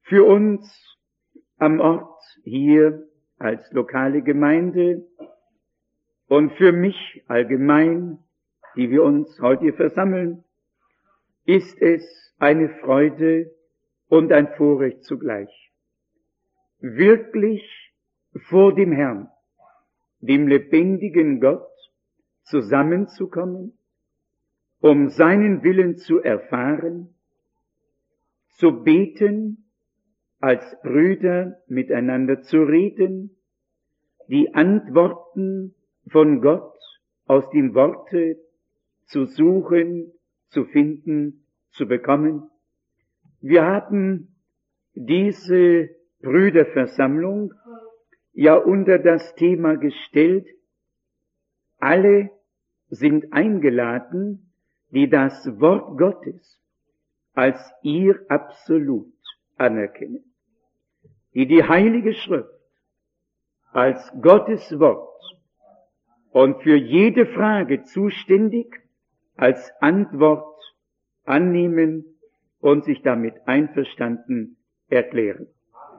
für uns am Ort hier als lokale Gemeinde und für mich allgemein, die wir uns heute hier versammeln, ist es eine Freude und ein Vorrecht zugleich, wirklich vor dem Herrn, dem lebendigen Gott, zusammenzukommen, um seinen Willen zu erfahren, zu beten, als Brüder miteinander zu reden, die Antworten von Gott aus dem Worte zu suchen, zu finden, zu bekommen. Wir haben diese Brüderversammlung ja unter das Thema gestellt, alle sind eingeladen, die das Wort Gottes als ihr Absolut anerkennen, die die Heilige Schrift als Gottes Wort und für jede Frage zuständig als Antwort annehmen und sich damit einverstanden erklären.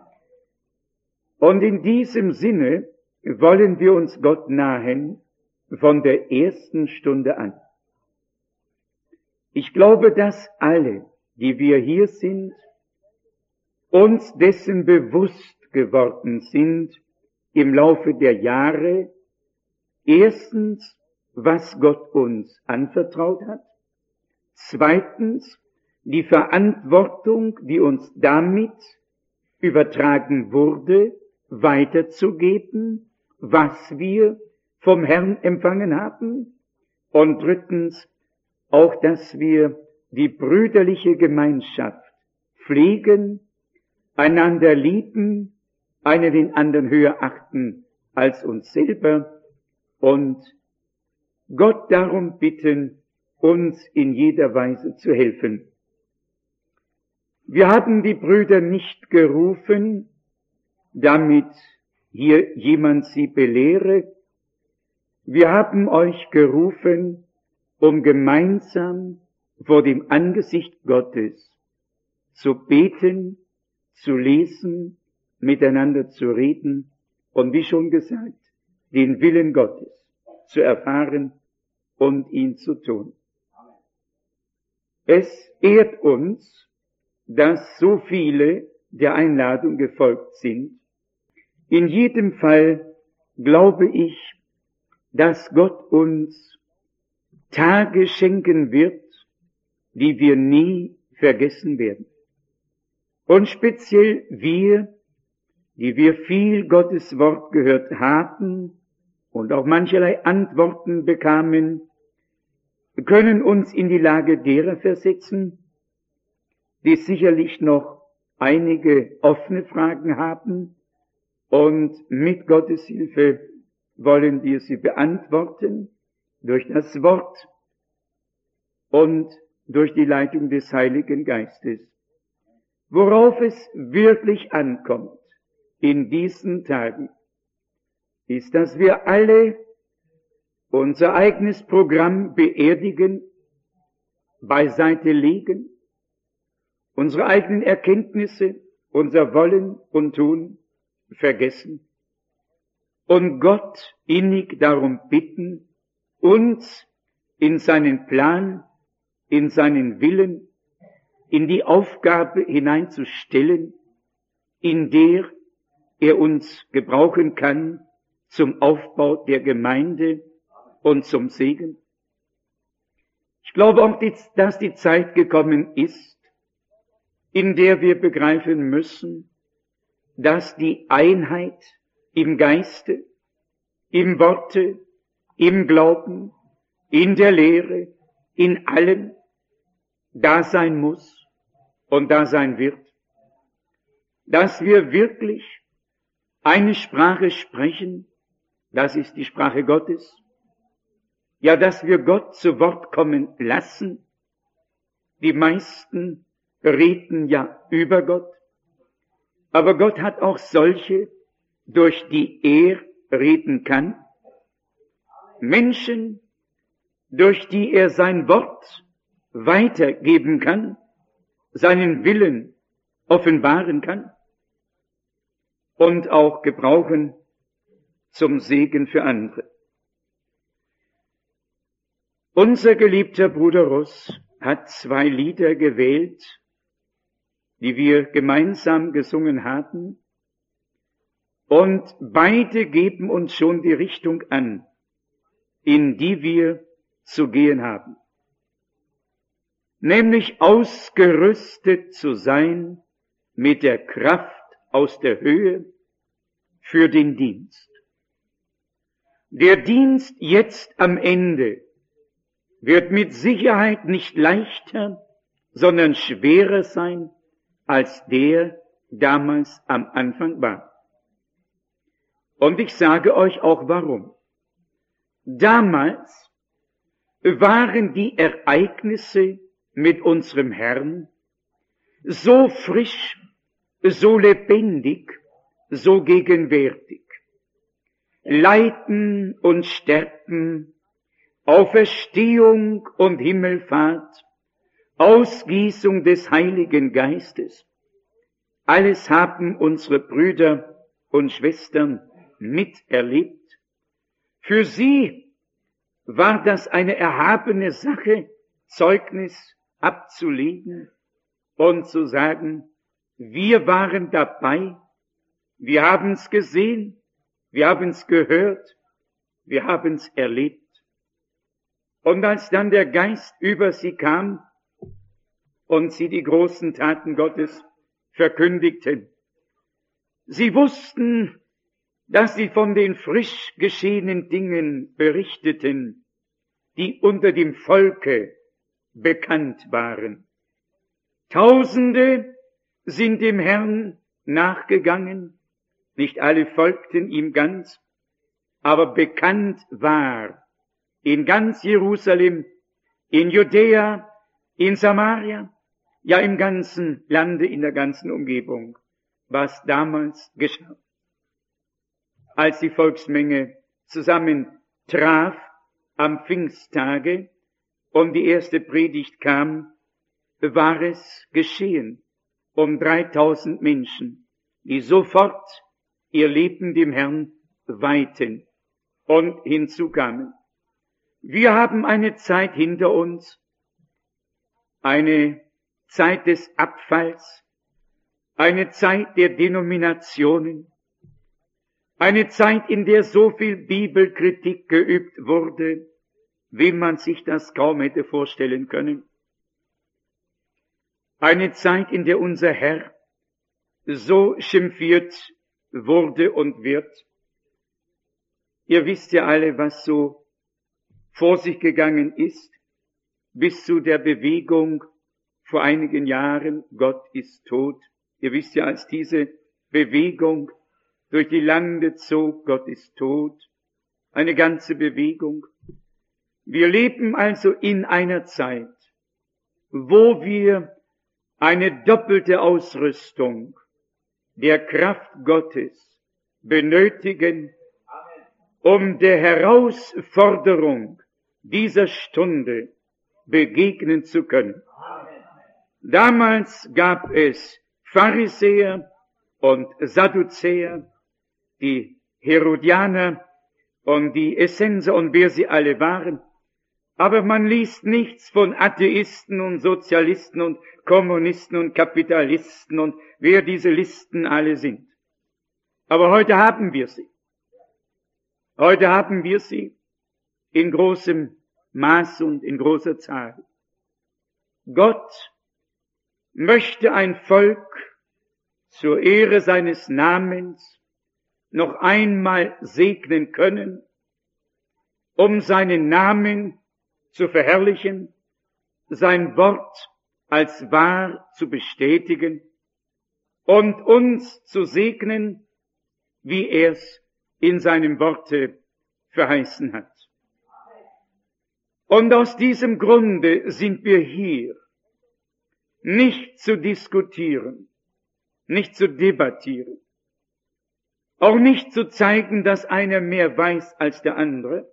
Und in diesem Sinne wollen wir uns Gott nahen von der ersten Stunde an. Ich glaube, dass alle, die wir hier sind, uns dessen bewusst geworden sind im Laufe der Jahre, erstens, was Gott uns anvertraut hat, zweitens, die Verantwortung, die uns damit übertragen wurde, weiterzugeben, was wir vom Herrn empfangen haben, und drittens, auch, dass wir die brüderliche Gemeinschaft pflegen, einander lieben, einen den anderen höher achten als uns selber und Gott darum bitten, uns in jeder Weise zu helfen. Wir haben die Brüder nicht gerufen, damit hier jemand sie belehre. Wir haben euch gerufen, um gemeinsam vor dem Angesicht Gottes zu beten, zu lesen, miteinander zu reden und wie schon gesagt, den Willen Gottes zu erfahren und ihn zu tun. Es ehrt uns, dass so viele der Einladung gefolgt sind. In jedem Fall glaube ich, dass Gott uns Tage schenken wird, die wir nie vergessen werden. Und speziell wir, die wir viel Gottes Wort gehört haben und auch mancherlei Antworten bekamen, können uns in die Lage derer versetzen, die sicherlich noch einige offene Fragen haben, und mit Gottes Hilfe wollen wir sie beantworten durch das Wort und durch die Leitung des Heiligen Geistes. Worauf es wirklich ankommt in diesen Tagen, ist, dass wir alle unser eigenes Programm beerdigen, beiseite legen, unsere eigenen Erkenntnisse, unser Wollen und Tun vergessen und Gott innig darum bitten, uns in seinen Plan, in seinen Willen, in die Aufgabe hineinzustellen, in der er uns gebrauchen kann zum Aufbau der Gemeinde und zum Segen. Ich glaube auch, dass die Zeit gekommen ist, in der wir begreifen müssen, dass die Einheit im Geiste, im Worte, im Glauben, in der Lehre, in allem da sein muss und da sein wird. Dass wir wirklich eine Sprache sprechen, das ist die Sprache Gottes. Ja, dass wir Gott zu Wort kommen lassen. Die meisten reden ja über Gott. Aber Gott hat auch solche, durch die er reden kann. Menschen, durch die er sein Wort weitergeben kann, seinen Willen offenbaren kann und auch gebrauchen zum Segen für andere. Unser geliebter Bruder Russ hat 2 Lieder gewählt, die wir gemeinsam gesungen haben, und beide geben uns schon die Richtung an, in die wir zu gehen haben. Nämlich ausgerüstet zu sein mit der Kraft aus der Höhe für den Dienst. Der Dienst jetzt am Ende wird mit Sicherheit nicht leichter, sondern schwerer sein, als der damals am Anfang war. Und ich sage euch auch warum. Damals waren die Ereignisse mit unserem Herrn so frisch, so lebendig, so gegenwärtig. Leiden und Sterben, Auferstehung und Himmelfahrt, Ausgießung des Heiligen Geistes, alles haben unsere Brüder und Schwestern miterlebt. Für sie war das eine erhabene Sache, Zeugnis abzulegen und zu sagen, wir waren dabei, wir haben es gesehen, wir haben es gehört, wir haben es erlebt. Und als dann der Geist über sie kam und sie die großen Taten Gottes verkündigten, sie wussten, dass sie von den frisch geschehenen Dingen berichteten, die unter dem Volke bekannt waren. Tausende sind dem Herrn nachgegangen, nicht alle folgten ihm ganz, aber bekannt war in ganz Jerusalem, in Judäa, in Samaria, ja im ganzen Lande, in der ganzen Umgebung, was damals geschah. Als die Volksmenge zusammen traf am Pfingsttage und die erste Predigt kam, war es geschehen um 3000 Menschen, die sofort ihr Leben dem Herrn weihten und hinzukamen. Wir haben eine Zeit hinter uns, eine Zeit des Abfalls, eine Zeit der Denominationen, eine Zeit, in der so viel Bibelkritik geübt wurde, wie man sich das kaum hätte vorstellen können. Eine Zeit, in der unser Herr so schimpfiert wurde und wird. Ihr wisst ja alle, was so vor sich gegangen ist, bis zu der Bewegung vor einigen Jahren, Gott ist tot. Ihr wisst ja, als diese Bewegung durch die Lande zog, Gott ist tot, eine ganze Bewegung. Wir leben also in einer Zeit, wo wir eine doppelte Ausrüstung der Kraft Gottes benötigen, um der Herausforderung dieser Stunde begegnen zu können. Damals gab es Pharisäer und Sadduzäer, die Herodianer und die Essenser und wer sie alle waren. Aber man liest nichts von Atheisten und Sozialisten und Kommunisten und Kapitalisten und wer diese Listen alle sind. Aber heute haben wir sie. Heute haben wir sie in großem Maß und in großer Zahl. Gott möchte ein Volk zur Ehre seines Namens noch einmal segnen können, um seinen Namen zu verherrlichen, sein Wort als wahr zu bestätigen und uns zu segnen, wie er es in seinem Worte verheißen hat. Und aus diesem Grunde sind wir hier, nicht zu diskutieren, nicht zu debattieren, auch nicht zu zeigen, dass einer mehr weiß als der andere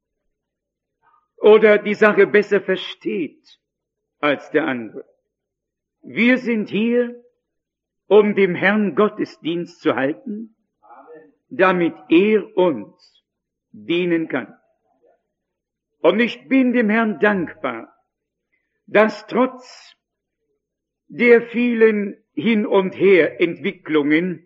oder die Sache besser versteht als der andere. Wir sind hier, um dem Herrn Gottesdienst zu halten, damit er uns dienen kann. Und ich bin dem Herrn dankbar, dass trotz der vielen Hin- und Her-Entwicklungen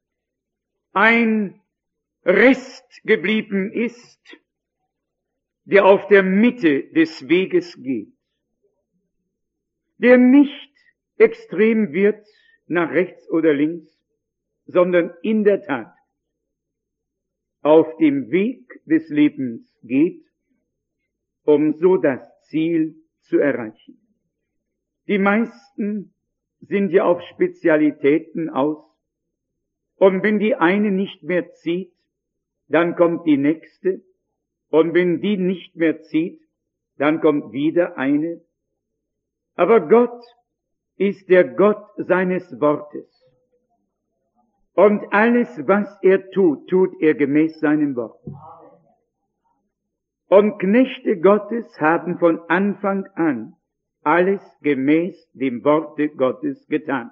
ein Rest geblieben ist, der auf der Mitte des Weges geht, der nicht extrem wird nach rechts oder links, sondern in der Tat auf dem Weg des Lebens geht, um so das Ziel zu erreichen. Die meisten sind ja auf Spezialitäten aus, und wenn die eine nicht mehr zieht, dann kommt die nächste, und wenn die nicht mehr zieht, dann kommt wieder eine. Aber Gott ist der Gott seines Wortes. Und alles, was er tut, tut er gemäß seinem Wort. Und Knechte Gottes haben von Anfang an alles gemäß dem Worte Gottes getan.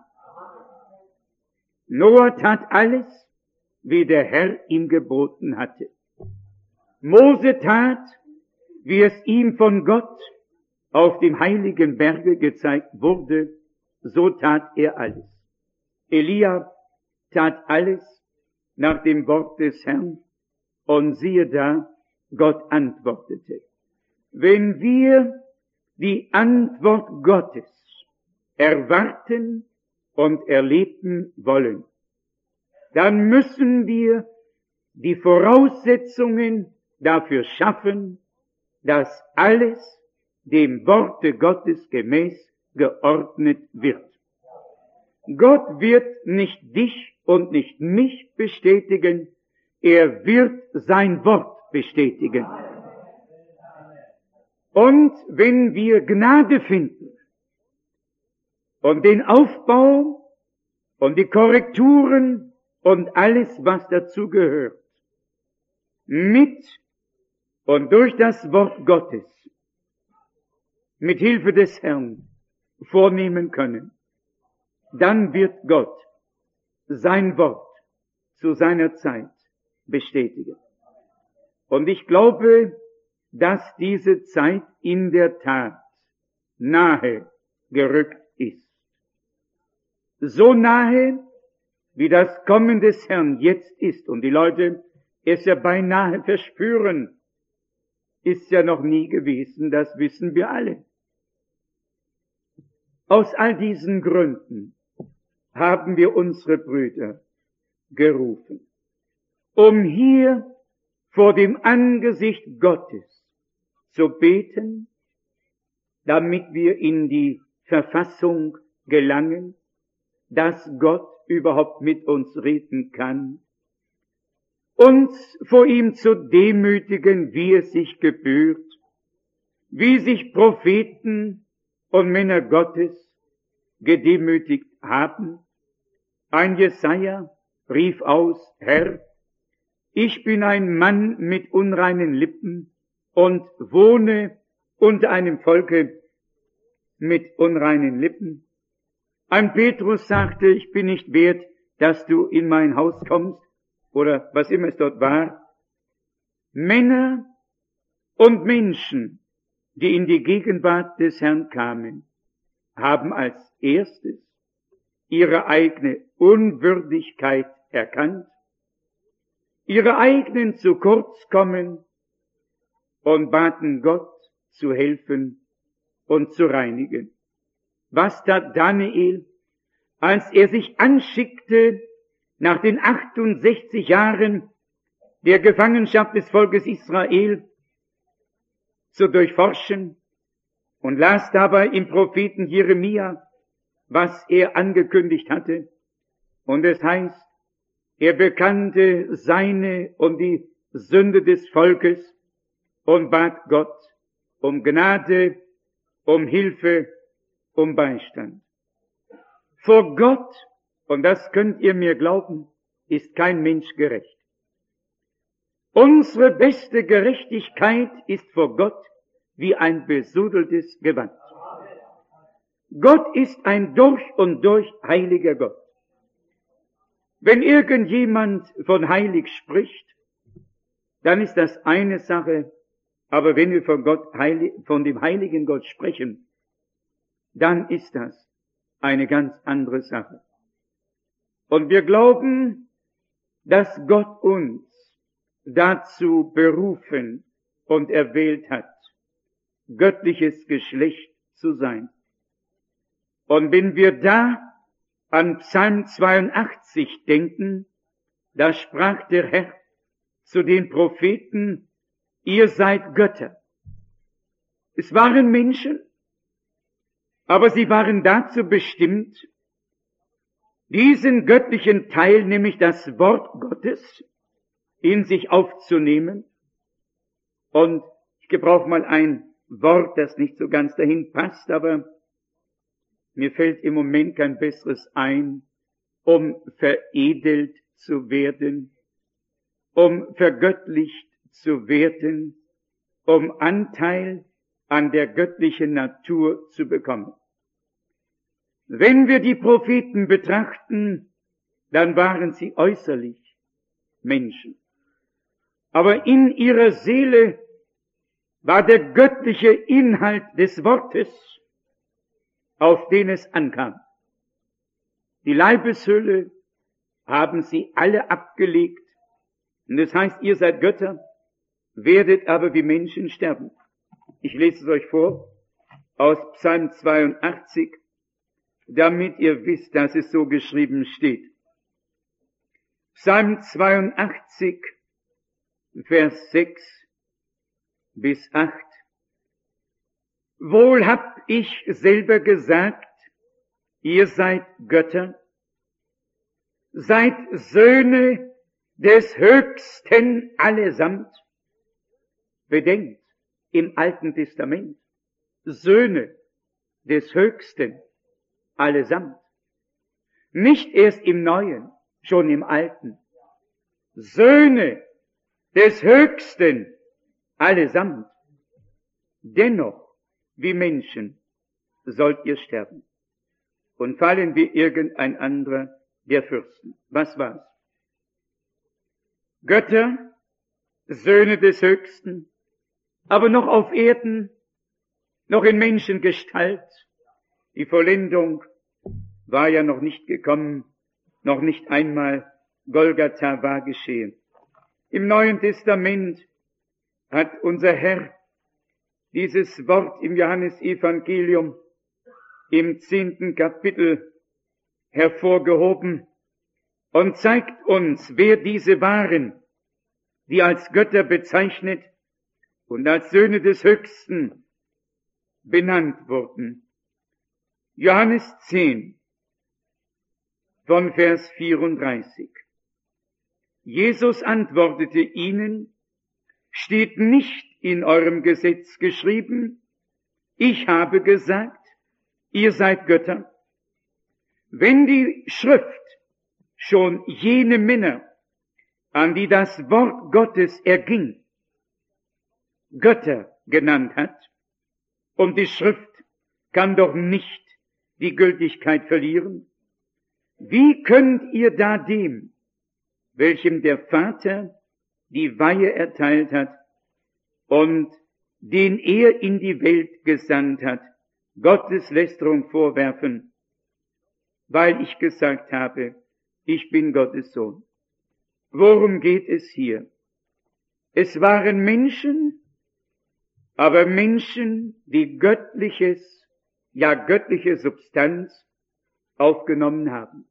Noah tat alles, wie der Herr ihm geboten hatte. Mose tat, wie es ihm von Gott auf dem heiligen Berge gezeigt wurde, so tat er alles. Elia tat alles nach dem Wort des Herrn, und siehe da, Gott antwortete. Wenn wir die Antwort Gottes erwarten und erleben wollen, dann müssen wir die Voraussetzungen dafür schaffen, dass alles dem Worte Gottes gemäß geordnet wird. Gott wird nicht dich und nicht mich bestätigen, er wird sein Wort bestätigen. Und wenn wir Gnade finden und den Aufbau und die Korrekturen und alles, was dazu gehört, mit und durch das Wort Gottes, mit Hilfe des Herrn vornehmen können, dann wird Gott sein Wort zu seiner Zeit bestätigen. Und ich glaube, dass diese Zeit in der Tat nahe gerückt ist. So nahe, wie das Kommen des Herrn jetzt ist und die Leute es ja beinahe verspüren, ist ja noch nie gewesen, das wissen wir alle. Aus all diesen Gründen haben wir unsere Brüder gerufen, um hier vor dem Angesicht Gottes zu beten, damit wir in die Verfassung gelangen, dass Gott überhaupt mit uns reden kann, uns vor ihm zu demütigen, wie es sich gebührt, wie sich Propheten und Männer Gottes gedemütigt haben. Ein Jesaja rief aus, Herr, ich bin ein Mann mit unreinen Lippen und wohne unter einem Volke mit unreinen Lippen. Ein Petrus sagte, ich bin nicht wert, dass du in mein Haus kommst, oder was immer es dort war. Männer und Menschen, die in die Gegenwart des Herrn kamen, haben als erstes ihre eigene Unwürdigkeit erkannt, ihre eigenen zu kurz kommen und baten Gott zu helfen und zu reinigen. Was tat Daniel, als er sich anschickte, nach den 68 Jahren der Gefangenschaft des Volkes Israel zu durchforschen, und las dabei im Propheten Jeremia, was er angekündigt hatte. Und es heißt, er bekannte seine und die Sünde des Volkes und bat Gott um Gnade, um Hilfe, um Beistand. Vor Gott, und das könnt ihr mir glauben, ist kein Mensch gerecht. Unsere beste Gerechtigkeit ist vor Gott wie ein besudeltes Gewand. Gott ist ein durch und durch heiliger Gott. Wenn irgendjemand von heilig spricht, dann ist das eine Sache, aber wenn wir von dem heiligen Gott sprechen, dann ist das eine ganz andere Sache. Und wir glauben, dass Gott uns dazu berufen und erwählt hat, göttliches Geschlecht zu sein. Und wenn wir da an Psalm 82 denken, da sprach der Herr zu den Propheten, ihr seid Götter. Es waren Menschen, aber sie waren dazu bestimmt, diesen göttlichen Teil, nämlich das Wort Gottes, in sich aufzunehmen. Und ich gebrauche mal ein Wort, das nicht so ganz dahin passt, aber mir fällt im Moment kein besseres ein, um veredelt zu werden, um vergöttlicht zu werden, um Anteil an der göttlichen Natur zu bekommen. Wenn wir die Propheten betrachten, dann waren sie äußerlich Menschen. Aber in ihrer Seele war der göttliche Inhalt des Wortes, auf den es ankam. Die Leibeshülle haben sie alle abgelegt. Und das heißt, ihr seid Götter, werdet aber wie Menschen sterben. Ich lese es euch vor aus Psalm 82, damit ihr wisst, dass es so geschrieben steht. Psalm 82, Vers 6 bis 8. Wohl hab ich selber gesagt, ihr seid Götter, seid Söhne des Höchsten allesamt. Bedenkt, im Alten Testament, Söhne des Höchsten allesamt. Nicht erst im Neuen, schon im Alten. Söhne des Höchsten allesamt. Dennoch, wie Menschen, sollt ihr sterben. Und fallen wie irgendein anderer der Fürsten. Was war's? Götter, Söhne des Höchsten, aber noch auf Erden, noch in Menschengestalt. Die Vollendung war ja noch nicht gekommen, noch nicht einmal Golgatha war geschehen. Im Neuen Testament hat unser Herr dieses Wort im Johannesevangelium im 10. Kapitel hervorgehoben und zeigt uns, wer diese waren, die als Götter bezeichnet und als Söhne des Höchsten benannt wurden. Johannes 10 von Vers 34. Jesus antwortete ihnen, steht nicht in eurem Gesetz geschrieben, ich habe gesagt, ihr seid Götter. Wenn die Schrift schon jene Männer, an die das Wort Gottes erging, Götter genannt hat, und die Schrift kann doch nicht die Gültigkeit verlieren, wie könnt ihr da dem, welchem der Vater die Weihe erteilt hat und den er in die Welt gesandt hat, Gotteslästerung vorwerfen, weil ich gesagt habe, ich bin Gottes Sohn. Worum geht es hier? Es waren Menschen, aber Menschen, die göttliche Substanz aufgenommen haben.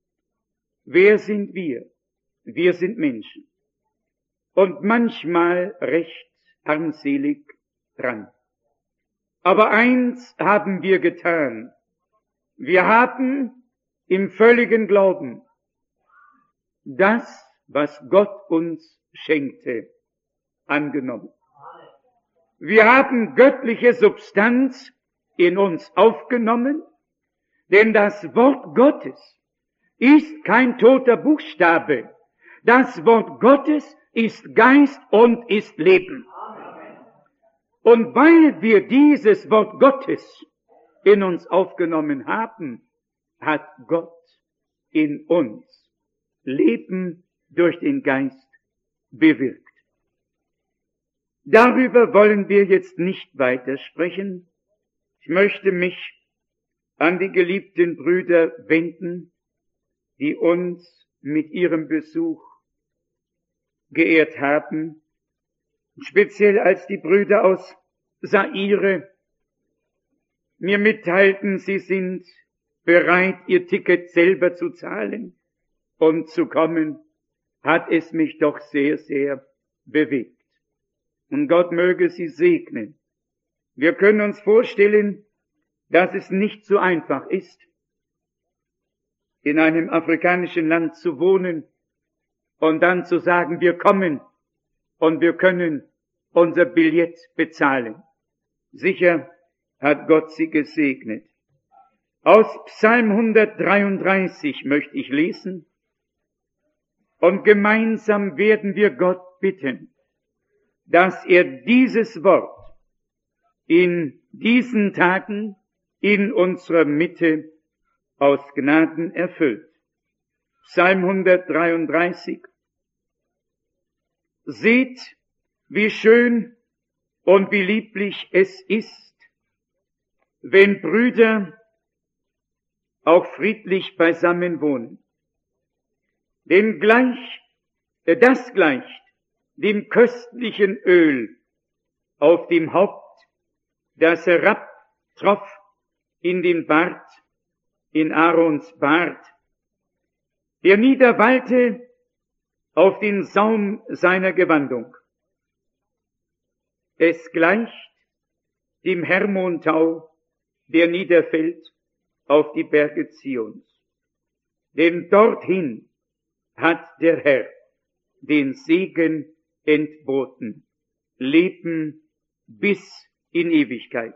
Wer sind wir? Wir sind Menschen. Und manchmal recht armselig dran. Aber eins haben wir getan. Wir haben im völligen Glauben das, was Gott uns schenkte, angenommen. Wir haben göttliche Substanz in uns aufgenommen, denn das Wort Gottes ist kein toter Buchstabe. Das Wort Gottes ist Geist und ist Leben. Und weil wir dieses Wort Gottes in uns aufgenommen haben, hat Gott in uns Leben durch den Geist bewirkt. Darüber wollen wir jetzt nicht weiter sprechen. Ich möchte mich an die geliebten Brüder wenden, die uns mit ihrem Besuch geehrt haben, speziell als die Brüder aus Zaire mir mitteilten, sie sind bereit, ihr Ticket selber zu zahlen und zu kommen, hat es mich doch sehr, sehr bewegt. Und Gott möge sie segnen. Wir können uns vorstellen, dass es nicht so einfach ist, in einem afrikanischen Land zu wohnen und dann zu sagen, wir kommen und wir können unser Billett bezahlen. Sicher hat Gott sie gesegnet. Aus Psalm 133 möchte ich lesen und gemeinsam werden wir Gott bitten, dass er dieses Wort in diesen Tagen in unserer Mitte aus Gnaden erfüllt. Psalm 133. Seht, wie schön und wie lieblich es ist, wenn Brüder auch friedlich beisammen wohnen. Denn das gleicht dem köstlichen Öl auf dem Haupt, das herabtroff in den Bart, in Aarons Bart, der niederwallte auf den Saum seiner Gewandung. Es gleicht dem Hermontau, der niederfällt auf die Berge Zions. Denn dorthin hat der Herr den Segen entboten, Leben bis in Ewigkeit.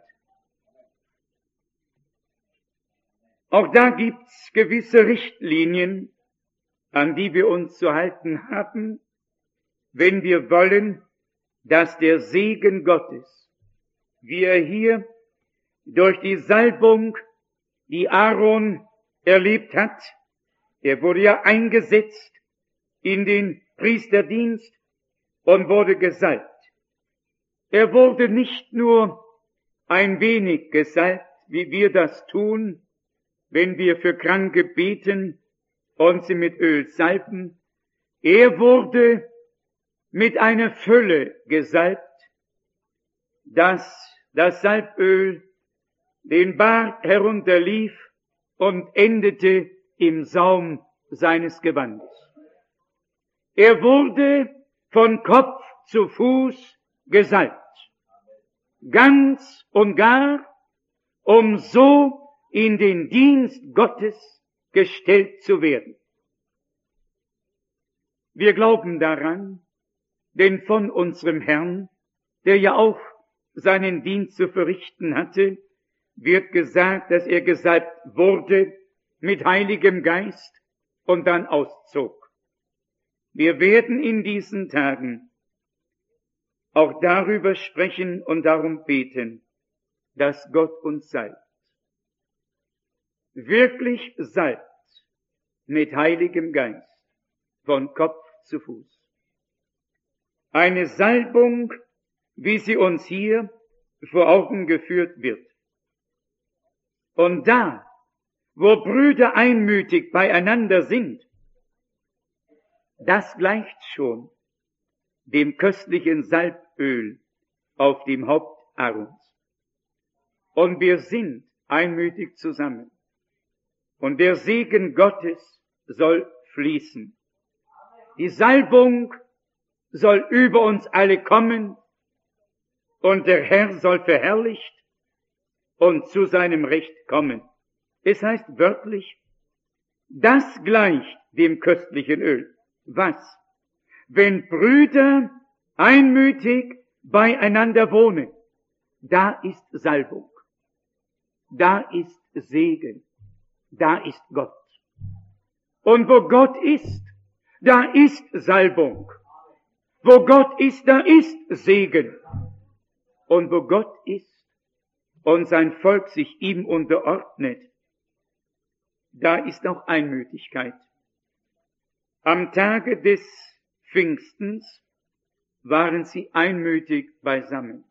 Auch da gibt's gewisse Richtlinien, an die wir uns zu halten haben, wenn wir wollen, dass der Segen Gottes, wie er hier durch die Salbung, die Aaron erlebt hat, er wurde ja eingesetzt in den Priesterdienst und wurde gesalbt. Er wurde nicht nur ein wenig gesalbt, wie wir das tun, wenn wir für Kranke beten und sie mit Öl salben. Er wurde mit einer Fülle gesalbt, dass das Salböl den Bart herunterlief und endete im Saum seines Gewandes. Er wurde von Kopf zu Fuß gesalbt, ganz und gar, um so in den Dienst Gottes gestellt zu werden. Wir glauben daran, denn von unserem Herrn, der ja auch seinen Dienst zu verrichten hatte, wird gesagt, dass er gesalbt wurde mit Heiligem Geist und dann auszog. Wir werden in diesen Tagen auch darüber sprechen und darum beten, dass Gott uns salbt. Wirklich salbt mit Heiligem Geist von Kopf zu Fuß. Eine Salbung, wie sie uns hier vor Augen geführt wird. Und da, wo Brüder einmütig beieinander sind, das gleicht schon dem köstlichen Salböl auf dem Haupt Aarons. Und wir sind einmütig zusammen. Und der Segen Gottes soll fließen. Die Salbung soll über uns alle kommen und der Herr soll verherrlicht und zu seinem Recht kommen. Es heißt wörtlich, das gleicht dem köstlichen Öl. Was? Wenn Brüder einmütig beieinander wohnen, da ist Salbung, da ist Segen, da ist Gott. Und wo Gott ist, da ist Salbung. Wo Gott ist, da ist Segen. Und wo Gott ist und sein Volk sich ihm unterordnet, da ist auch Einmütigkeit. Am Tage des Pfingstens waren sie einmütig beisammen.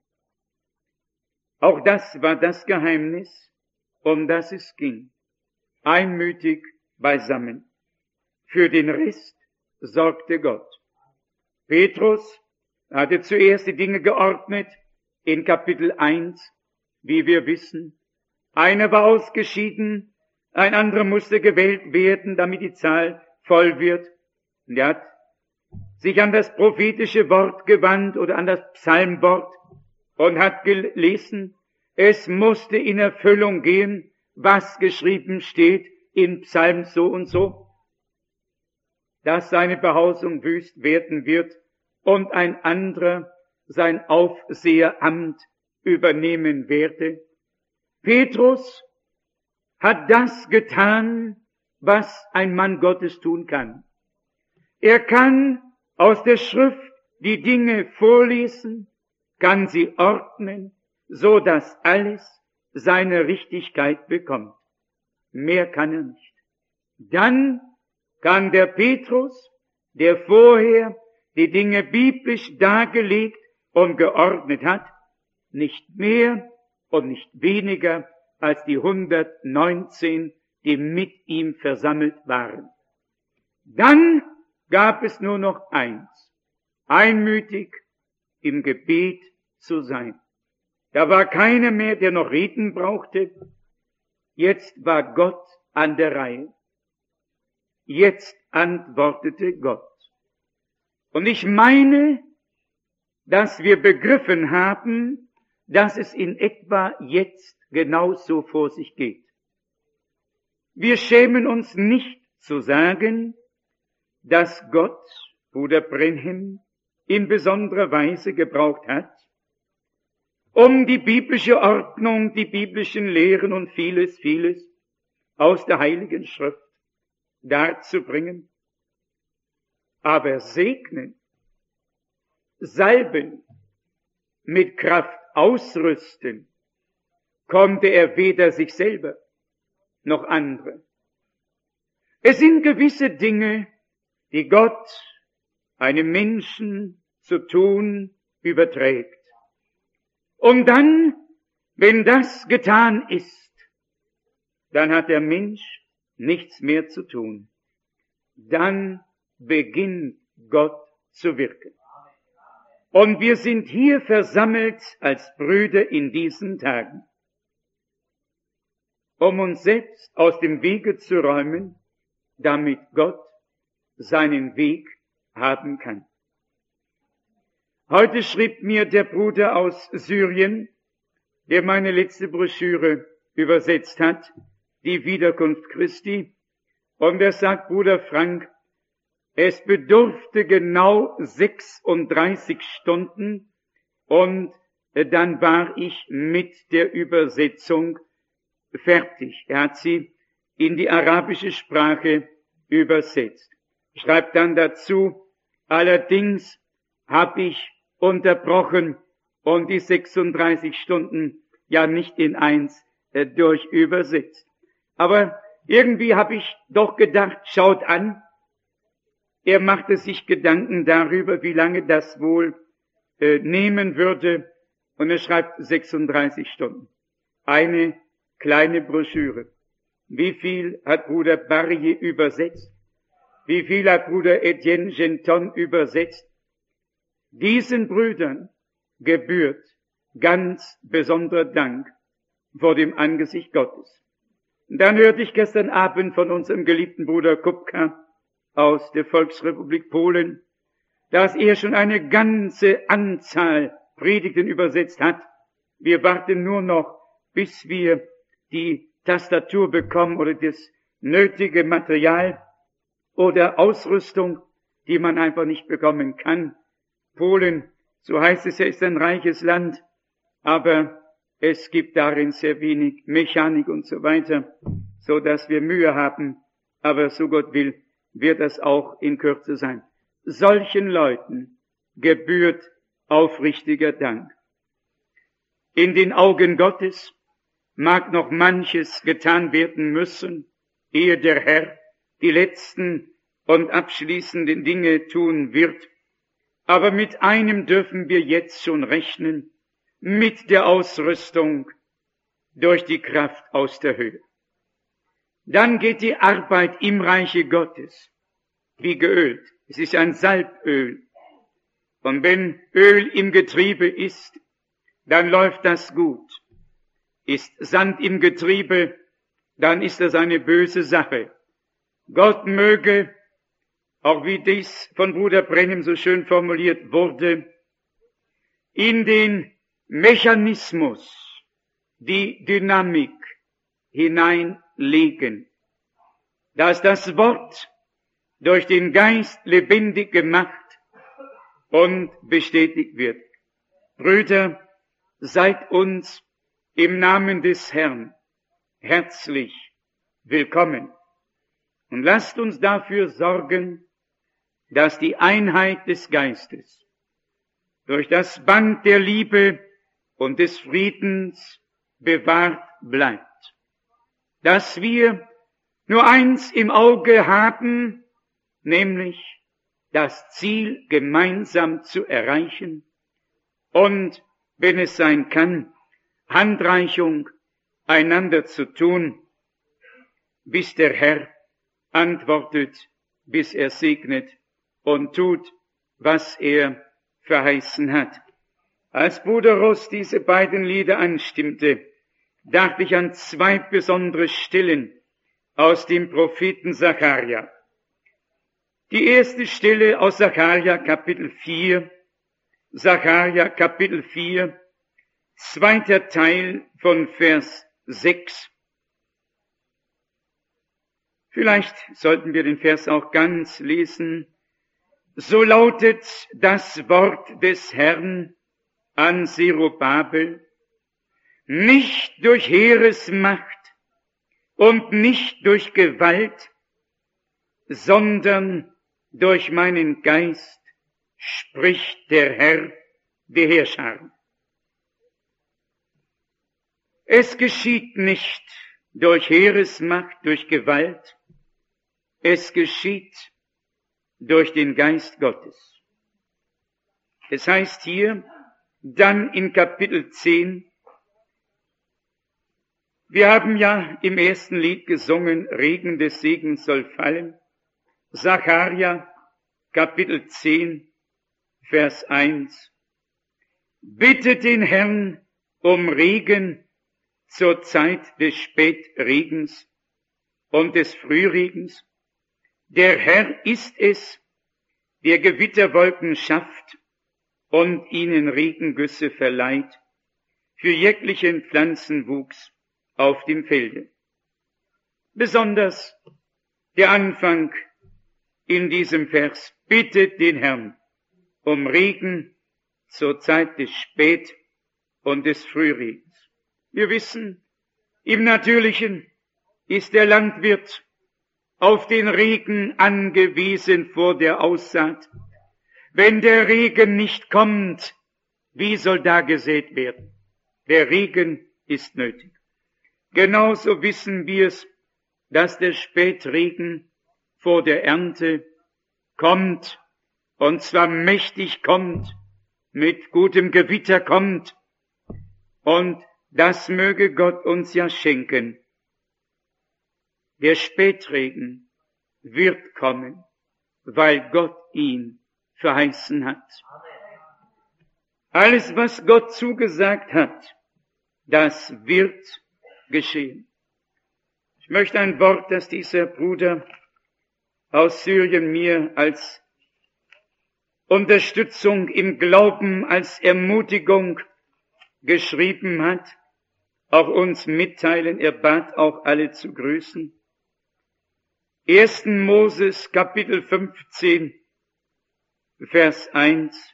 Auch das war das Geheimnis, um das es ging. Einmütig beisammen. Für den Rest sorgte Gott. Petrus hatte zuerst die Dinge geordnet in Kapitel 1, wie wir wissen. Einer war ausgeschieden, ein anderer musste gewählt werden, damit die Zahl voll wird. Und er hat sich an das prophetische Wort gewandt oder an das Psalmwort und hat gelesen, es musste in Erfüllung gehen, was geschrieben steht in Psalm so und so, dass seine Behausung wüst werden wird und ein anderer sein Aufseheramt übernehmen werde. Petrus hat das getan, was ein Mann Gottes tun kann. Er kann aus der Schrift die Dinge vorlesen, kann sie ordnen, so dass alles seine Richtigkeit bekommt. Mehr kann er nicht. Dann kann der Petrus, der vorher die Dinge biblisch dargelegt und geordnet hat, nicht mehr und nicht weniger als die 119, die mit ihm versammelt waren. Dann gab es nur noch eins, einmütig im Gebet zu sein. Da war keiner mehr, der noch reden brauchte. Jetzt war Gott an der Reihe. Jetzt antwortete Gott. Und ich meine, dass wir begriffen haben, dass es in etwa jetzt genauso vor sich geht. Wir schämen uns nicht zu sagen, dass Gott Bruder Branham in besonderer Weise gebraucht hat, um die biblische Ordnung, die biblischen Lehren und vieles aus der Heiligen Schrift darzubringen. Aber segnen, salben, mit Kraft ausrüsten, konnte er weder sich selber noch andere. Es sind gewisse Dinge, die Gott einem Menschen zu tun überträgt. Und dann, wenn das getan ist, dann hat der Mensch nichts mehr zu tun. Dann beginnt Gott zu wirken. Und wir sind hier versammelt als Brüder in diesen Tagen, um uns selbst aus dem Wege zu räumen, damit Gott seinen Weg haben kann. Heute schrieb mir der Bruder aus Syrien, der meine letzte Broschüre übersetzt hat, die Wiederkunft Christi, und er sagt, Bruder Frank, es bedurfte genau 36 Stunden und dann war ich mit der Übersetzung fertig. Er hat sie in die arabische Sprache übersetzt. Schreibt dann dazu, allerdings habe ich unterbrochen und die 36 Stunden ja nicht in eins durch übersetzt. Aber irgendwie habe ich doch gedacht, schaut an, er machte sich Gedanken darüber, wie lange das wohl nehmen würde, und er schreibt 36 Stunden. Eine kleine Broschüre. Wie viel hat Bruder Barrier übersetzt? Wie viel hat Bruder Etienne Genton übersetzt? Diesen Brüdern gebührt ganz besonderer Dank vor dem Angesicht Gottes. Und dann hörte ich gestern Abend von unserem geliebten Bruder Kupka aus der Volksrepublik Polen, dass er schon eine ganze Anzahl Predigten übersetzt hat. Wir warten nur noch, bis wir die Tastatur bekommen oder das nötige Material oder Ausrüstung, die man einfach nicht bekommen kann. Polen, so heißt es ja, ist ein reiches Land, aber es gibt darin sehr wenig Mechanik und so weiter, so dass wir Mühe haben, aber so Gott will, wird das auch in Kürze sein. Solchen Leuten gebührt aufrichtiger Dank. In den Augen Gottes mag noch manches getan werden müssen, ehe der Herr die letzten und abschließenden Dinge tun wird. Aber mit einem dürfen wir jetzt schon rechnen, mit der Ausrüstung durch die Kraft aus der Höhe. Dann geht die Arbeit im Reiche Gottes wie geölt. Es ist ein Salböl. Und wenn Öl im Getriebe ist, dann läuft das gut. Ist Sand im Getriebe, dann ist das eine böse Sache. Gott möge, auch wie dies von Bruder Brenhem so schön formuliert wurde, in den Mechanismus die Dynamik hineinlegen, dass das Wort durch den Geist lebendig gemacht und bestätigt wird. Brüder, seid uns im Namen des Herrn herzlich willkommen und lasst uns dafür sorgen, dass die Einheit des Geistes durch das Band der Liebe und des Friedens bewahrt bleibt. Dass wir nur eins im Auge haben, nämlich das Ziel gemeinsam zu erreichen und, wenn es sein kann, Handreichung einander zu tun, bis der Herr antwortet, bis er segnet und tut, was er verheißen hat. Als Bruder Ross diese beiden Lieder anstimmte, dachte ich an zwei besondere Stellen aus dem Propheten Sacharja. Die erste Stelle aus Sacharja Kapitel 4, Sacharja Kapitel 4, zweiter Teil von Vers 6. Vielleicht sollten wir den Vers auch ganz lesen. So lautet das Wort des Herrn an Zerubabel, nicht durch Heeresmacht und nicht durch Gewalt, sondern durch meinen Geist, spricht der Herr der Heerscharen. Es geschieht nicht durch Heeresmacht, durch Gewalt, es geschieht durch den Geist Gottes. Es heißt hier dann in Kapitel 10, wir haben ja im ersten Lied gesungen, Regen des Segens soll fallen. Sacharja, Kapitel 10, Vers 1. Bittet den Herrn um Regen zur Zeit des Spätregens und des Frühregens. Der Herr ist es, der Gewitterwolken schafft und ihnen Regengüsse verleiht, für jeglichen Pflanzenwuchs auf dem Felde. Besonders der Anfang in diesem Vers bittet den Herrn um Regen zur Zeit des Spät- und des Frühregens. Wir wissen, im Natürlichen ist der Landwirt auf den Regen angewiesen vor der Aussaat. Wenn der Regen nicht kommt, wie soll da gesät werden? Der Regen ist nötig. Genauso wissen wir es, dass der Spätregen vor der Ernte kommt, und zwar mächtig kommt, mit gutem Gewitter kommt, und das möge Gott uns ja schenken. Der Spätregen wird kommen, weil Gott ihn verheißen hat. Alles, was Gott zugesagt hat, das wird geschehen. Ich möchte ein Wort, das dieser Bruder aus Syrien mir als Unterstützung im Glauben, als Ermutigung geschrieben hat, auch uns mitteilen. Er bat auch alle zu grüßen. 1. Moses, Kapitel 15, Vers 1.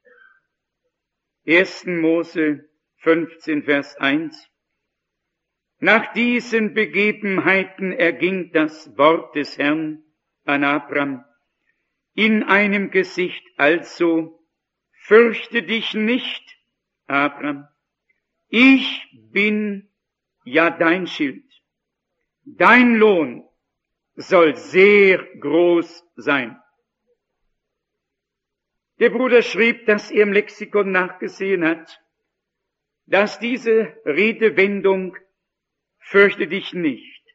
1. Mose 15, Vers 1. Nach diesen Begebenheiten erging das Wort des Herrn an Abram in einem Gesicht also: Fürchte dich nicht, Abram, ich bin ja dein Schild. Dein Lohn soll sehr groß sein. Der Bruder schrieb, dass er im Lexikon nachgesehen hat, dass diese Redewendung fürchte dich nicht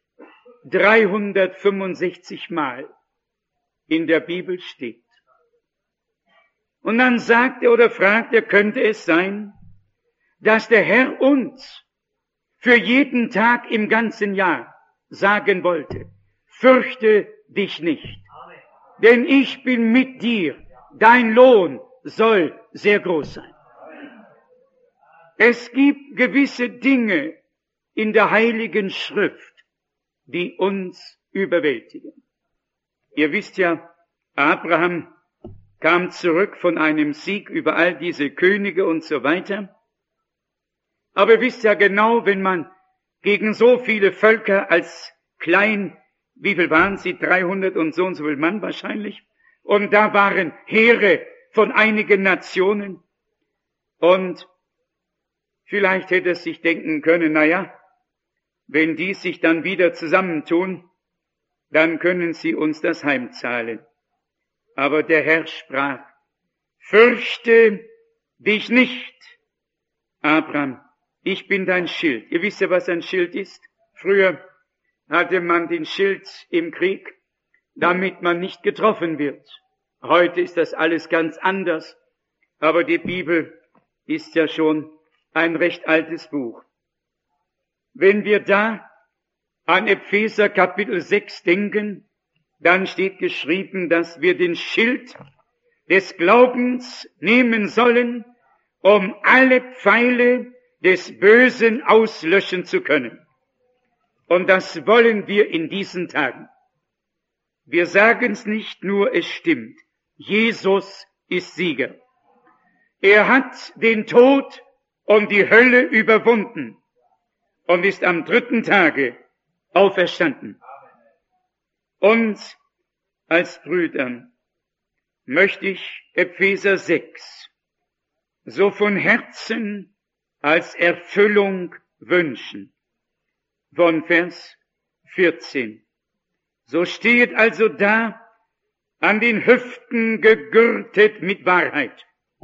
365 Mal in der Bibel steht. Und dann sagt er oder fragt er, könnte es sein, dass der Herr uns für jeden Tag im ganzen Jahr sagen wollte, fürchte dich nicht, denn ich bin mit dir, dein Lohn soll sehr groß sein. Es gibt gewisse Dinge in der Heiligen Schrift, die uns überwältigen. Ihr wisst ja, Abraham kam zurück von einem Sieg über all diese Könige und so weiter. Aber ihr wisst ja genau, wenn man gegen so viele Völker als klein, wie viel waren sie? 300 und so viel Mann wahrscheinlich. Und da waren Heere von einigen Nationen. Und vielleicht hätte es sich denken können, wenn die sich dann wieder zusammentun, dann können sie uns das heimzahlen. Aber der Herr sprach, fürchte dich nicht, Abraham, ich bin dein Schild. Ihr wisst ja, was ein Schild ist? Früher hatte man den Schild im Krieg, damit man nicht getroffen wird. Heute ist das alles ganz anders, aber die Bibel ist ja schon ein recht altes Buch. Wenn wir da an Epheser Kapitel 6 denken, dann steht geschrieben, dass wir den Schild des Glaubens nehmen sollen, um alle Pfeile des Bösen auslöschen zu können. Und das wollen wir in diesen Tagen. Wir sagen es nicht nur, es stimmt. Jesus ist Sieger. Er hat den Tod und die Hölle überwunden und ist am 3. Tage auferstanden. Und als Brüder möchte ich Epheser 6 so von Herzen als Erfüllung wünschen. Von Vers 14. So steht also da, an den Hüften gegürtet mit Wahrheit.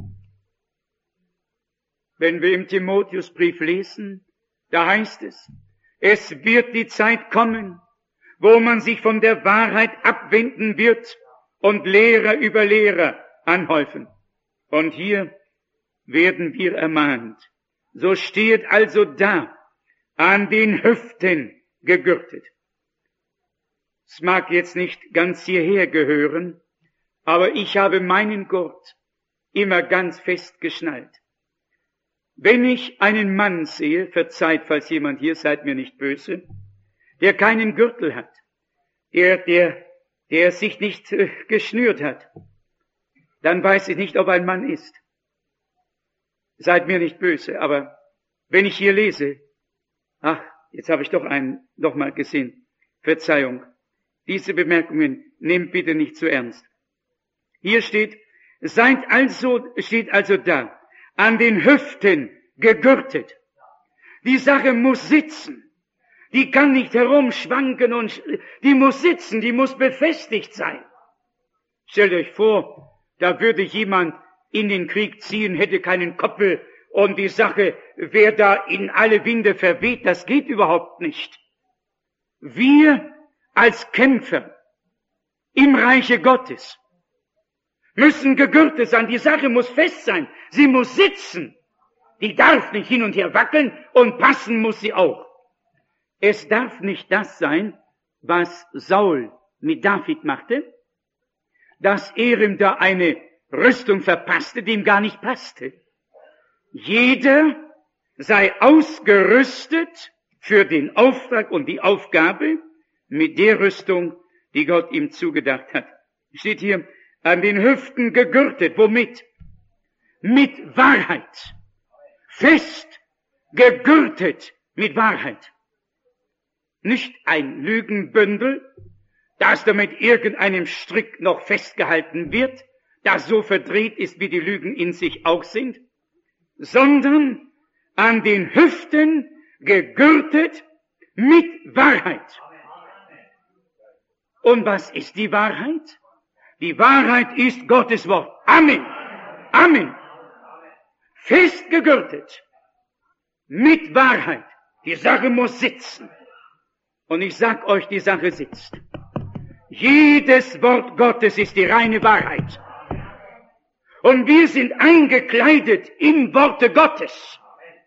Wenn wir im Timotheusbrief lesen, da heißt es wird die Zeit kommen, wo man sich von der Wahrheit abwenden wird und Lehrer über Lehrer anhäufen. Und hier werden wir ermahnt. So steht also da, an den Hüften gegürtet. Es mag jetzt nicht ganz hierher gehören, aber ich habe meinen Gurt immer ganz fest geschnallt. Wenn ich einen Mann sehe, verzeiht, falls jemand hier, seid mir nicht böse, der keinen Gürtel hat, der sich nicht geschnürt hat, dann weiß ich nicht, ob ein Mann ist. Seid mir nicht böse, aber wenn ich hier lese, jetzt habe ich doch einen noch mal gesehen, Verzeihung, diese Bemerkungen nehmt bitte nicht zu ernst. Hier steht also da, an den Hüften gegürtet. Die Sache muss sitzen. Die kann nicht herumschwanken und die muss sitzen, die muss befestigt sein. Stellt euch vor, da würde jemand in den Krieg ziehen, hätte keinen Koppel und die Sache wäre da in alle Winde verweht. Das geht überhaupt nicht. Wir als Kämpfer im Reiche Gottes müssen gegürtet sein. Die Sache muss fest sein. Sie muss sitzen. Die darf nicht hin und her wackeln und passen muss sie auch. Es darf nicht das sein, was Saul mit David machte, dass er ihm da eine Rüstung verpasste, die ihm gar nicht passte. Jeder sei ausgerüstet für den Auftrag und die Aufgabe mit der Rüstung, die Gott ihm zugedacht hat. Steht hier, an den Hüften gegürtet. Womit? Mit Wahrheit. Fest gegürtet mit Wahrheit. Nicht ein Lügenbündel, das da mit irgendeinem Strick noch festgehalten wird, das so verdreht ist, wie die Lügen in sich auch sind, sondern an den Hüften gegürtet mit Wahrheit. Und was ist die Wahrheit? Die Wahrheit ist Gottes Wort. Amen. Amen. Festgegürtet. Mit Wahrheit. Die Sache muss sitzen. Und ich sag euch, die Sache sitzt. Jedes Wort Gottes ist die reine Wahrheit. Und wir sind eingekleidet in Worte Gottes.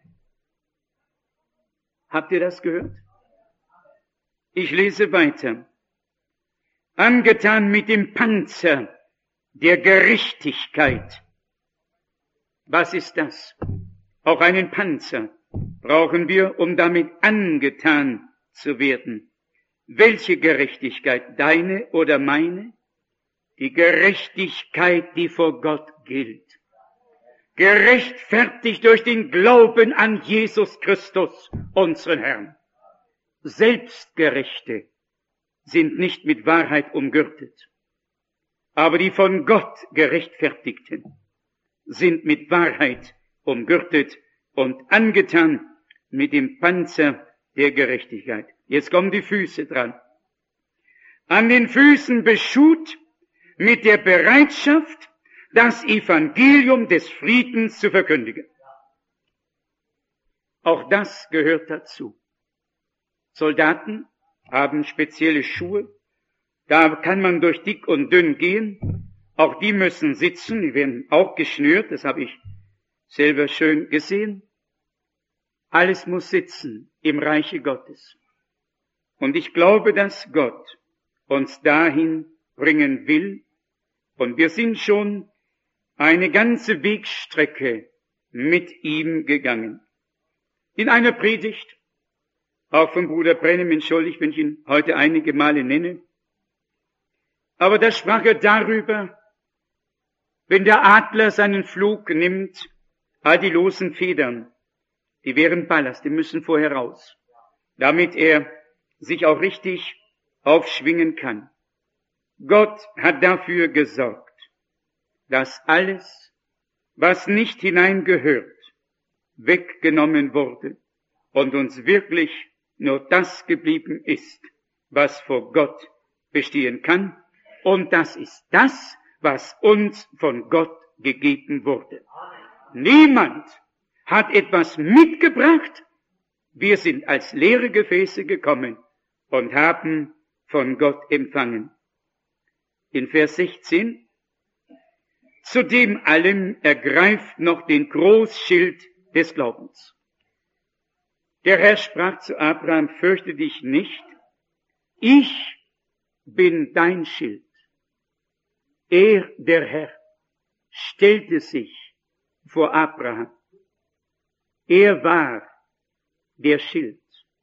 Habt ihr das gehört? Ich lese weiter. Angetan mit dem Panzer der Gerechtigkeit. Was ist das? Auch einen Panzer brauchen wir, um damit angetan zu werden. Welche Gerechtigkeit? Deine oder meine? Die Gerechtigkeit, die vor Gott gilt. Gerechtfertigt durch den Glauben an Jesus Christus, unseren Herrn. Selbstgerechte sind nicht mit Wahrheit umgürtet. Aber die von Gott Gerechtfertigten sind mit Wahrheit umgürtet und angetan mit dem Panzer der Gerechtigkeit. Jetzt kommen die Füße dran. An den Füßen beschut mit der Bereitschaft, das Evangelium des Friedens zu verkündigen. Auch das gehört dazu. Soldaten haben spezielle Schuhe. Da kann man durch dick und dünn gehen. Auch die müssen sitzen. Die werden auch geschnürt. Das habe ich selber schön gesehen. Alles muss sitzen im Reiche Gottes. Und ich glaube, dass Gott uns dahin bringen will. Und wir sind schon eine ganze Wegstrecke mit ihm gegangen. In einer Predigt, auch von Bruder Brennem, entschuldigt, wenn ich ihn heute einige Male nenne, aber da sprach er darüber, wenn der Adler seinen Flug nimmt, all die losen Federn, die wären Ballast, die müssen vorher raus, damit er sich auch richtig aufschwingen kann. Gott hat dafür gesorgt, dass alles, was nicht hineingehört, weggenommen wurde und uns wirklich nur das geblieben ist, was vor Gott bestehen kann. Und das ist das, was uns von Gott gegeben wurde. Niemand hat etwas mitgebracht. Wir sind als leere Gefäße gekommen und haben von Gott empfangen. In Vers 16, zu dem allem ergreift noch den Großschild des Glaubens. Der Herr sprach zu Abraham, fürchte dich nicht, ich bin dein Schild. Er, der Herr, stellte sich vor Abraham. Er war der Schild.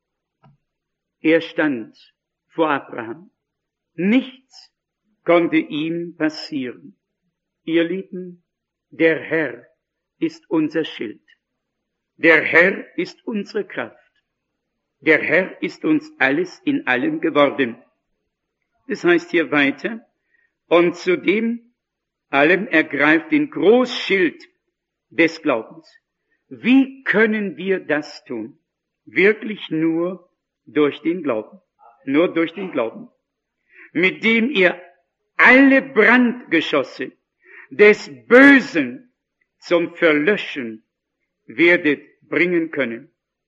Er stand vor Abraham. Nichts konnte ihm passieren. Ihr Lieben, der Herr ist unser Schild. Der Herr ist unsere Kraft. Der Herr ist uns alles in allem geworden. Das heißt hier weiter, und zu dem allem ergreift den Großschild des Glaubens. Wie können wir das tun? Wirklich nur durch den Glauben. Nur durch den Glauben. Mit dem ihr alle Brandgeschosse des Bösen zum Verlöschen werdet bringen können.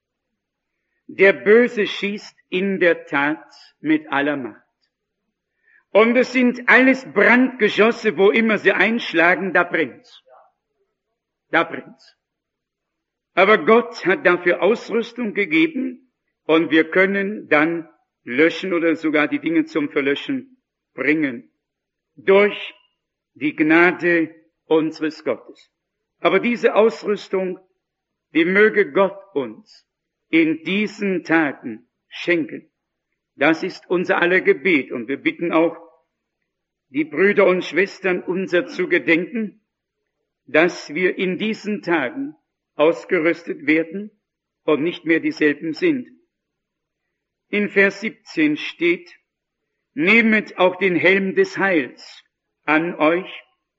Der Böse schießt in der Tat mit aller Macht. Und es sind alles Brandgeschosse, wo immer sie einschlagen, da brennt's. Da brennt's. Aber Gott hat dafür Ausrüstung gegeben und wir können dann löschen oder sogar die Dinge zum Verlöschen bringen. Durch die Gnade unseres Gottes. Aber diese Ausrüstung, die möge Gott uns in diesen Tagen schenken. Das ist unser aller Gebet und wir bitten auch die Brüder und Schwestern unser zu gedenken, dass wir in diesen Tagen ausgerüstet werden und nicht mehr dieselben sind. In Vers 17 steht, nehmet auch den Helm des Heils an euch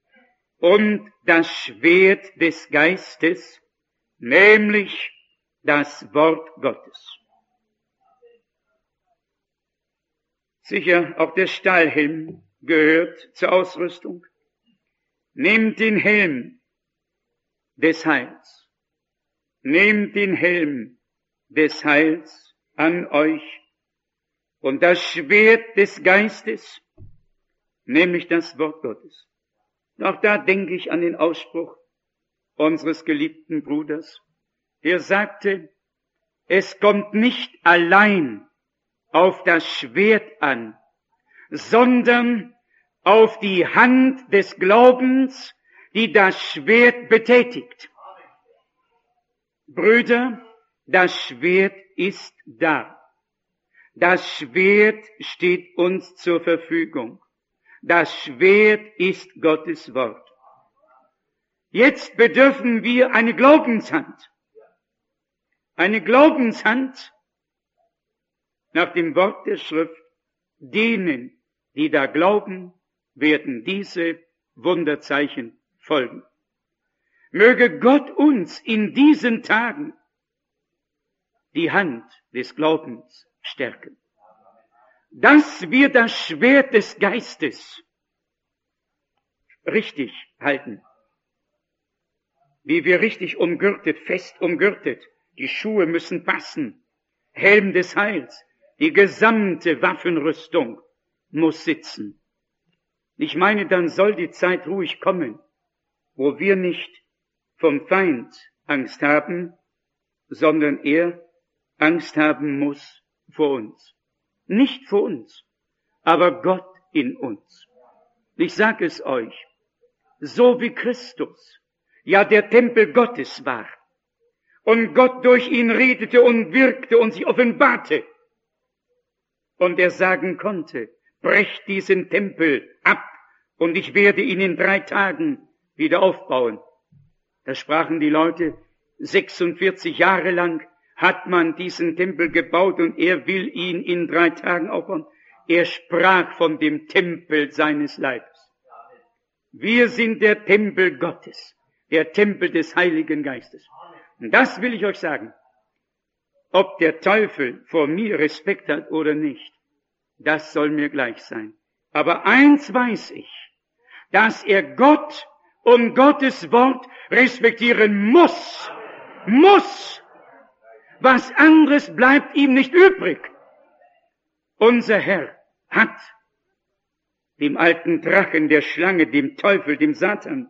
und das Schwert des Geistes, nämlich das Wort Gottes. Sicher, auch der Stahlhelm gehört zur Ausrüstung. Nehmt den Helm des Heils. Nehmt den Helm des Heils an euch und das Schwert des Geistes, nämlich das Wort Gottes. Auch da denke ich an den Ausspruch unseres geliebten Bruders, der sagte, es kommt nicht allein auf das Schwert an, sondern auf die Hand des Glaubens, die das Schwert betätigt. Brüder, das Schwert ist da. Das Schwert steht uns zur Verfügung. Das Schwert ist Gottes Wort. Jetzt bedürfen wir eine Glaubenshand. Eine Glaubenshand nach dem Wort der Schrift. Denen, die da glauben, werden diese Wunderzeichen folgen. Möge Gott uns in diesen Tagen die Hand des Glaubens stärken, dass wir das Schwert des Geistes richtig halten, wie wir richtig umgürtet, fest umgürtet, die Schuhe müssen passen, Helm des Heils, die gesamte Waffenrüstung muss sitzen. Ich meine, dann soll die Zeit ruhig kommen, wo wir nicht vom Feind Angst haben, sondern er Angst haben muss vor uns. Nicht vor uns, aber Gott in uns. Ich sage es euch, so wie Christus ja der Tempel Gottes war und Gott durch ihn redete und wirkte und sich offenbarte und er sagen konnte, brecht diesen Tempel ab und ich werde ihn in 3 Tagen wieder aufbauen. Da sprachen die Leute, 46 Jahre lang hat man diesen Tempel gebaut und er will ihn in 3 Tagen aufbauen. Er sprach von dem Tempel seines Leibes. Wir sind der Tempel Gottes, der Tempel des Heiligen Geistes. Und das will ich euch sagen. Ob der Teufel vor mir Respekt hat oder nicht, das soll mir gleich sein. Aber eins weiß ich, dass er Gott und Gottes Wort respektieren muss. Muss! Was anderes bleibt ihm nicht übrig. Unser Herr hat dem alten Drachen, der Schlange, dem Teufel, dem Satan,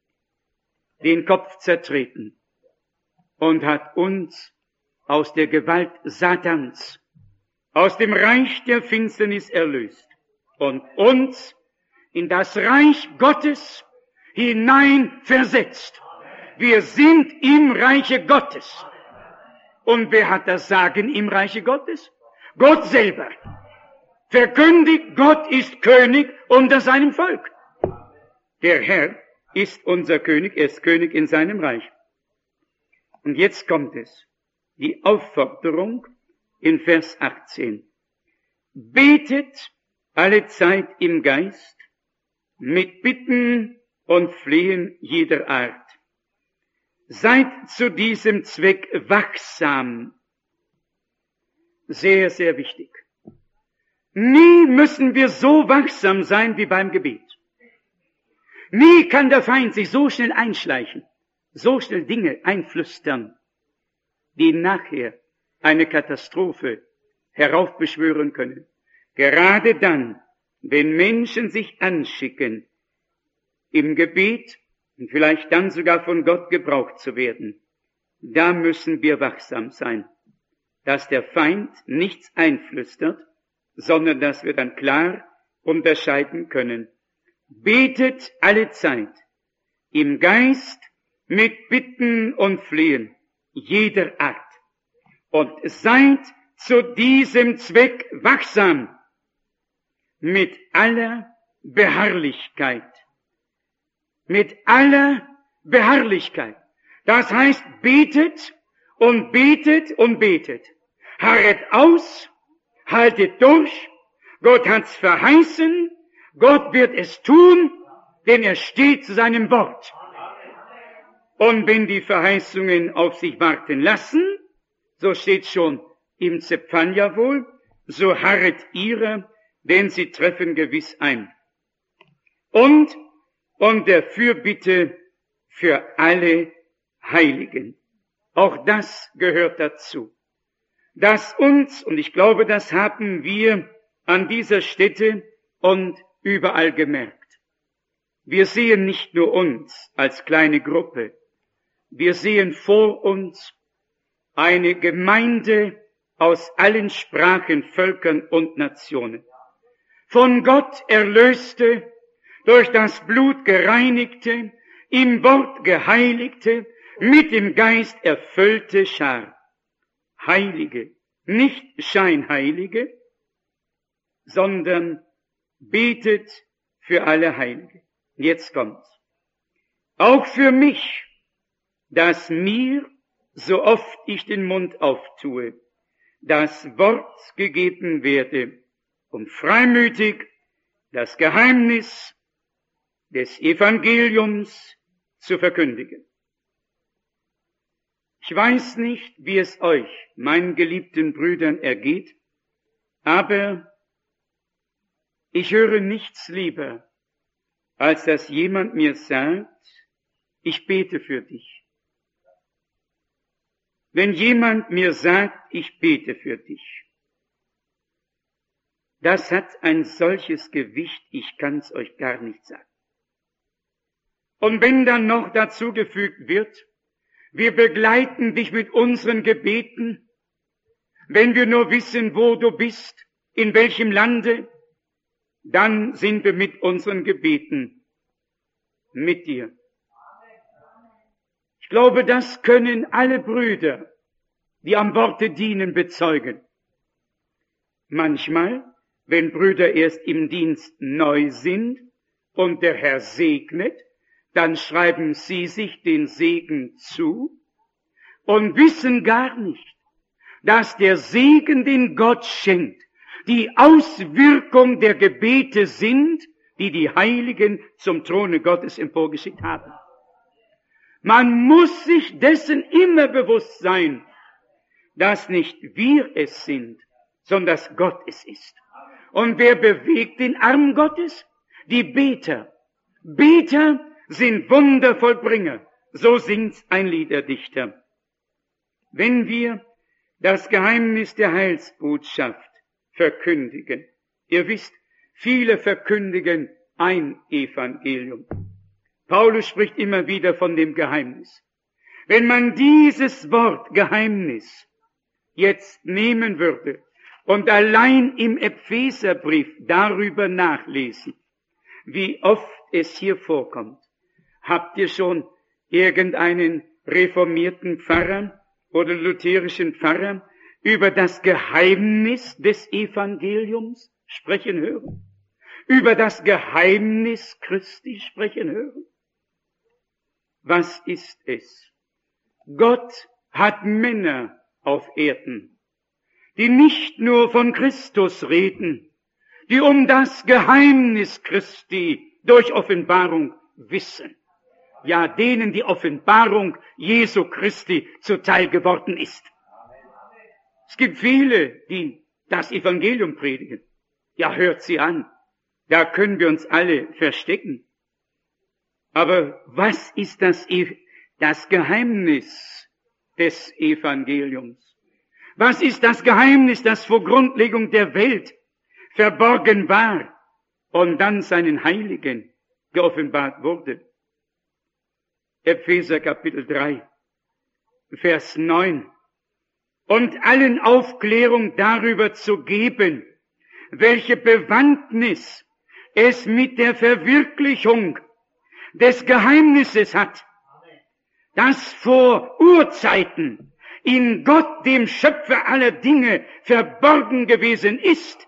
den Kopf zertreten und hat uns aus der Gewalt Satans, aus dem Reich der Finsternis erlöst und uns in das Reich Gottes hinein versetzt. Wir sind im Reiche Gottes. Und wer hat das Sagen im Reiche Gottes? Gott selber. Verkündigt, Gott ist König unter seinem Volk. Der Herr ist unser König, er ist König in seinem Reich. Und jetzt kommt es, die Aufforderung in Vers 18. Betet alle Zeit im Geist, mit Bitten und Flehen jeder Art. Seid zu diesem Zweck wachsam. Sehr, sehr wichtig. Nie müssen wir so wachsam sein wie beim Gebet. Nie kann der Feind sich so schnell einschleichen, so schnell Dinge einflüstern, die nachher eine Katastrophe heraufbeschwören können. Gerade dann, wenn Menschen sich anschicken, im Gebet und vielleicht dann sogar von Gott gebraucht zu werden, da müssen wir wachsam sein, dass der Feind nichts einflüstert, sondern dass wir dann klar unterscheiden können. Betet alle Zeit, im Geist, mit Bitten und Flehen, jeder Art. Und seid zu diesem Zweck wachsam, mit aller Beharrlichkeit. Mit aller Beharrlichkeit. Das heißt, betet und betet und betet. Harret aus, haltet durch. Gott hat's verheißen. Gott wird es tun, denn er steht zu seinem Wort. Und wenn die Verheißungen auf sich warten lassen, so steht schon im Zephania wohl, so harret ihrer denn sie treffen gewiss ein. Und der Fürbitte für alle Heiligen. Auch das gehört dazu. Dass uns, und ich glaube, das haben wir an dieser Stätte und überall gemerkt. Wir sehen nicht nur uns als kleine Gruppe, wir sehen vor uns eine Gemeinde aus allen Sprachen, Völkern und Nationen. Von Gott erlöste, durch das Blut gereinigte, im Wort geheiligte, mit dem Geist erfüllte Schar. Heilige, nicht Scheinheilige, sondern betet für alle Heilige. Jetzt kommt's. Auch für mich, dass mir, so oft ich den Mund auftue, das Wort gegeben werde, um freimütig das Geheimnis des Evangeliums zu verkündigen. Ich weiß nicht, wie es euch, meinen geliebten Brüdern, ergeht, aber ich höre nichts lieber, als dass jemand mir sagt, ich bete für dich. Wenn jemand mir sagt, ich bete für dich, das hat ein solches Gewicht, ich kann's euch gar nicht sagen. Und wenn dann noch dazu gefügt wird, wir begleiten dich mit unseren Gebeten, wenn wir nur wissen, wo du bist, in welchem Lande, dann sind wir mit unseren Gebeten mit dir. Ich glaube, das können alle Brüder, die am Worte dienen, bezeugen. Manchmal, wenn Brüder erst im Dienst neu sind und der Herr segnet, dann schreiben sie sich den Segen zu und wissen gar nicht, dass der Segen, den Gott schenkt, die Auswirkung der Gebete sind, die die Heiligen zum Throne Gottes emporgeschickt haben. Man muss sich dessen immer bewusst sein, dass nicht wir es sind, sondern dass Gott es ist. Und wer bewegt den Arm Gottes? Die Beter. Beter sind Wundervollbringer. So singt ein Liederdichter. Wenn wir das Geheimnis der Heilsbotschaft verkündigen, ihr wisst, viele verkündigen ein Evangelium. Paulus spricht immer wieder von dem Geheimnis. Wenn man dieses Wort Geheimnis jetzt nehmen würde und allein im Epheserbrief darüber nachlesen, wie oft es hier vorkommt, habt ihr schon irgendeinen reformierten Pfarrer oder lutherischen Pfarrer über das Geheimnis des Evangeliums sprechen hören? Über das Geheimnis Christi sprechen hören? Was ist es? Gott hat Männer auf Erden, die nicht nur von Christus reden, die um das Geheimnis Christi durch Offenbarung wissen. Ja, denen die Offenbarung Jesu Christi zuteil geworden ist. Es gibt viele, die das Evangelium predigen. Ja, hört sie an. Da können wir uns alle verstecken. Aber was ist das Geheimnis des Evangeliums? Was ist das Geheimnis, das vor Grundlegung der Welt verborgen war und dann seinen Heiligen geoffenbart wurde? Epheser Kapitel 3, Vers 9. Und allen Aufklärung darüber zu geben, welche Bewandtnis es mit der Verwirklichung des Geheimnisses hat, das vor Urzeiten in Gott, dem Schöpfer aller Dinge, verborgen gewesen ist.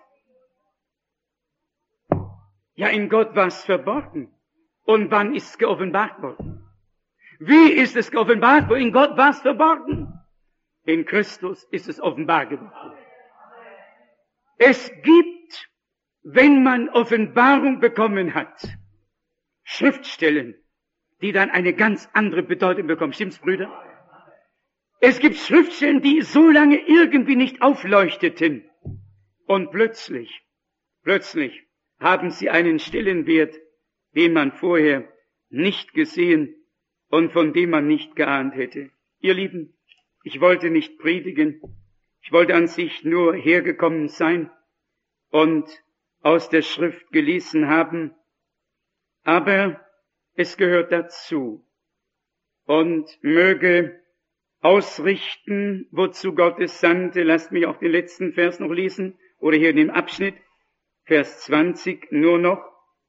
Ja, in Gott war es verborgen. Und wann ist es geoffenbart worden? Wie ist es geoffenbart worden? In Gott war es verborgen. In Christus ist es offenbar geworden. Es gibt, wenn man Offenbarung bekommen hat, Schriftstellen, die dann eine ganz andere Bedeutung bekommen. Stimmt's, Brüder? Es gibt Schriftstellen, die so lange irgendwie nicht aufleuchteten. Und plötzlich Plötzlich haben sie einen Stellenwert, den man vorher nicht gesehen und von dem man nicht geahnt hätte. Ihr Lieben, ich wollte nicht predigen, ich wollte an sich nur hergekommen sein und aus der Schrift gelesen haben, aber es gehört dazu und möge ausrichten, wozu Gott es sandte. Lasst mich auch den letzten Vers noch lesen, oder hier in dem Abschnitt, Vers 20 nur noch,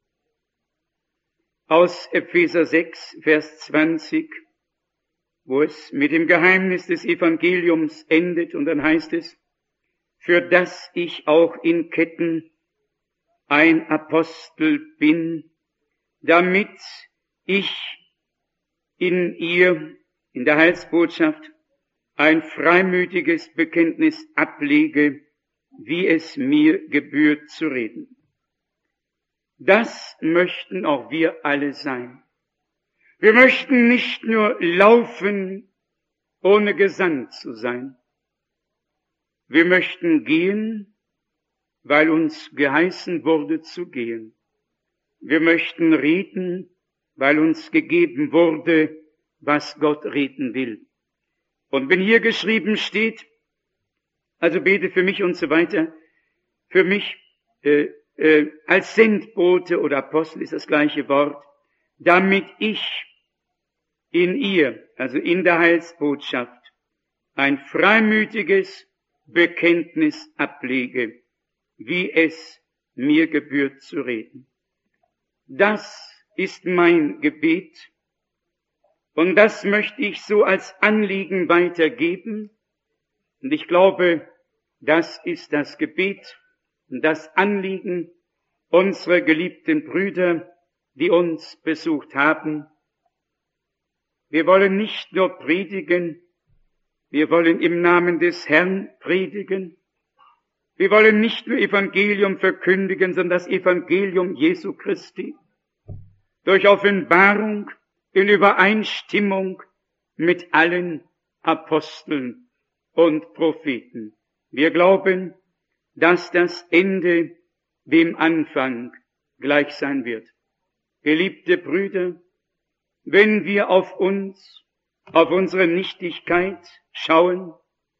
aus Epheser 6, Vers 20, wo es mit dem Geheimnis des Evangeliums endet, und dann heißt es, für das ich auch in Ketten ein Apostel bin, damit ich in ihr, in der Heilsbotschaft, ein freimütiges Bekenntnis ablege, wie es mir gebührt zu reden. Das möchten auch wir alle sein. Wir möchten nicht nur laufen, ohne gesandt zu sein. Wir möchten gehen, weil uns geheißen wurde zu gehen. Wir möchten reden, weil uns gegeben wurde, was Gott reden will. Und wenn hier geschrieben steht, also bete für mich und so weiter, für mich als Sendbote oder Apostel ist das gleiche Wort, damit ich in ihr, also in der Heilsbotschaft, ein freimütiges Bekenntnis ablege, wie es mir gebührt zu reden. Das ist mein Gebet und das möchte ich so als Anliegen weitergeben. Und ich glaube, das ist das Gebet und das Anliegen unserer geliebten Brüder, die uns besucht haben. Wir wollen nicht nur predigen, wir wollen im Namen des Herrn predigen. Wir wollen nicht nur Evangelium verkündigen, sondern das Evangelium Jesu Christi durch Offenbarung in Übereinstimmung mit allen Aposteln und Propheten. Wir glauben, dass das Ende dem Anfang gleich sein wird. Geliebte Brüder, wenn wir auf uns, auf unsere Nichtigkeit schauen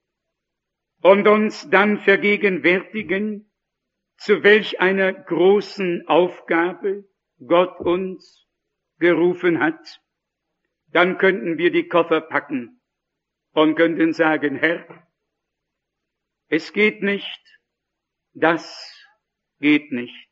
und uns dann vergegenwärtigen, zu welch einer großen Aufgabe Gott uns gerufen hat, dann könnten wir die Koffer packen und könnten sagen, Herr, es geht nicht, das geht nicht.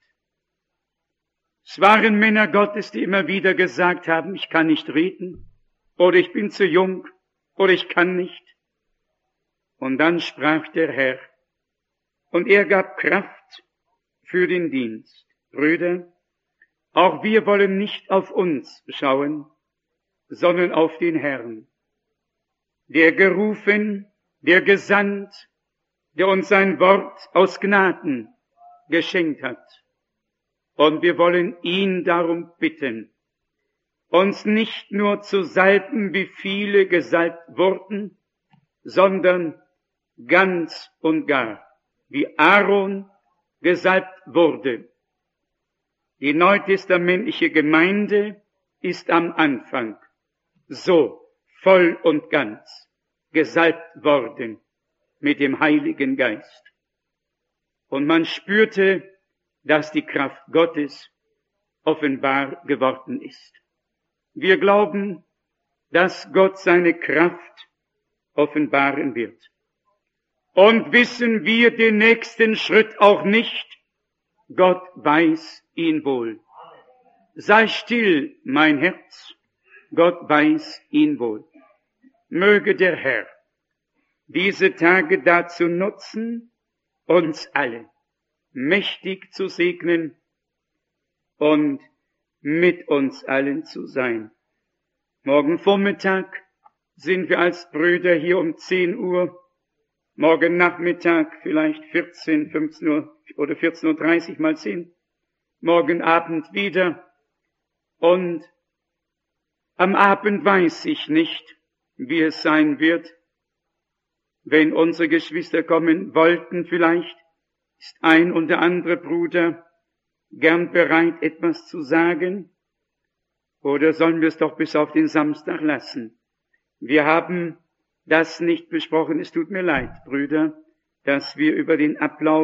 Es waren Männer Gottes, die immer wieder gesagt haben, ich kann nicht reden, oder ich bin zu jung, oder ich kann nicht. Und dann sprach der Herr, und er gab Kraft für den Dienst. Brüder, auch wir wollen nicht auf uns schauen, sondern auf den Herrn, der gerufen, der gesandt, der uns sein Wort aus Gnaden geschenkt hat. Und wir wollen ihn darum bitten, uns nicht nur zu salben, wie viele gesalbt wurden, sondern ganz und gar, wie Aaron gesalbt wurde. Die neutestamentliche Gemeinde ist am Anfang so voll und ganz gesalbt worden mit dem Heiligen Geist. Und man spürte, dass die Kraft Gottes offenbar geworden ist. Wir glauben, dass Gott seine Kraft offenbaren wird. Und wissen wir den nächsten Schritt auch nicht, Gott weiß ihn wohl. Sei still, mein Herz, Gott weiß ihn wohl. Möge der Herr diese Tage dazu nutzen, uns alle mächtig zu segnen und mit uns allen zu sein. Morgen Vormittag sind wir als Brüder hier um 10 Uhr, morgen Nachmittag vielleicht 14, 15 Uhr oder 14.30 Uhr mal sehen, morgen Abend wieder und am Abend weiß ich nicht, wie es sein wird, wenn unsere Geschwister kommen wollten vielleicht, Ist ein oder andere Bruder gern bereit, etwas zu sagen? Oder sollen wir es doch bis auf den Samstag lassen? Wir haben das nicht besprochen. Es tut mir leid, Brüder, dass wir über den Ablauf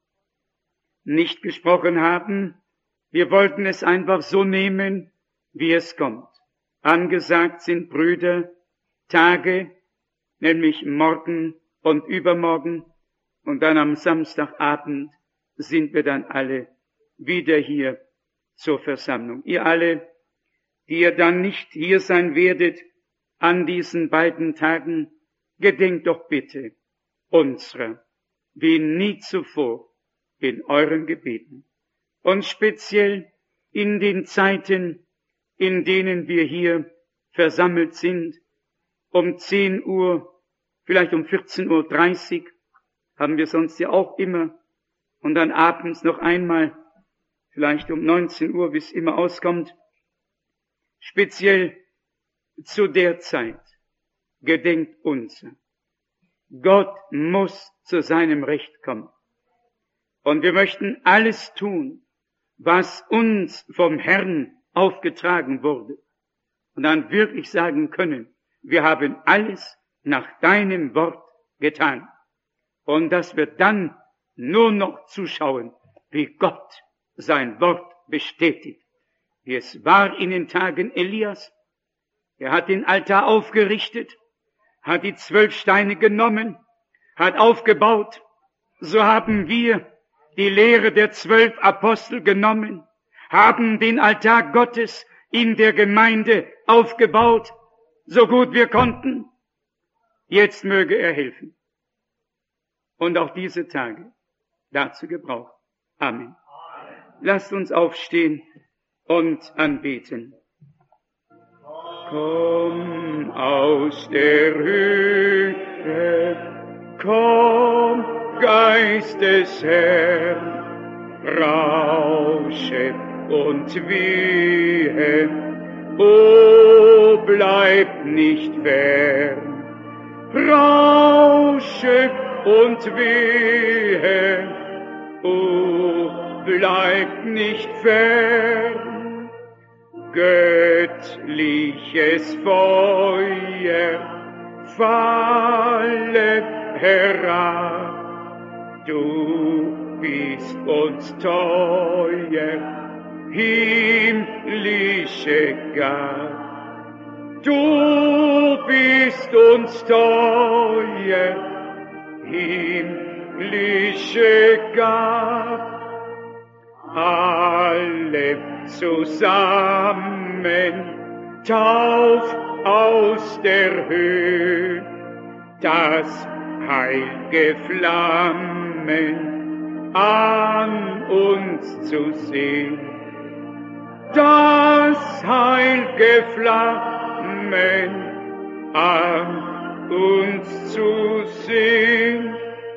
nicht gesprochen haben. Wir wollten es einfach so nehmen, wie es kommt. Angesagt sind, Brüder, Tage, nämlich morgen und übermorgen, und dann am Samstagabend sind wir dann alle wieder hier zur Versammlung. Ihr alle, die ihr dann nicht hier sein werdet an diesen beiden Tagen, gedenkt doch bitte unserer, wie nie zuvor in euren Gebeten. Und speziell in den Zeiten, in denen wir hier versammelt sind, um 10 Uhr, vielleicht um 14:30 Uhr, haben wir sonst ja auch immer, und dann abends noch einmal, vielleicht um 19 Uhr, wie es immer auskommt. Speziell zu der Zeit gedenkt unser. Gott muss zu seinem Recht kommen. Und wir möchten alles tun, was uns vom Herrn aufgetragen wurde. Und dann wirklich sagen können, wir haben alles nach deinem Wort getan. Und dass wir dann nur noch zuschauen, wie Gott sein Wort bestätigt. Wie es war in den Tagen Elias. Er hat den Altar aufgerichtet, hat die 12 Steine genommen, hat aufgebaut. So haben wir die Lehre der 12 Apostel genommen, haben den Altar Gottes in der Gemeinde aufgebaut, so gut wir konnten. Jetzt möge er helfen. Und auch diese Tage dazu gebrauchen. Amen. Lasst uns aufstehen und anbeten. Komm aus der Höhe, komm, Geist des Herrn, rausche und wehe, o bleib nicht fern, rausche und wehe, o bleib nicht fern, göttliches Feuer falle herab, du bist uns teuer, himmlische Gabe, du bist uns teuer, himmlische Gabe, alle zusammen, tauf aus der Höhe, das heilge Flammen an uns zu sehen, das heilge Flammen an uns zu sehen.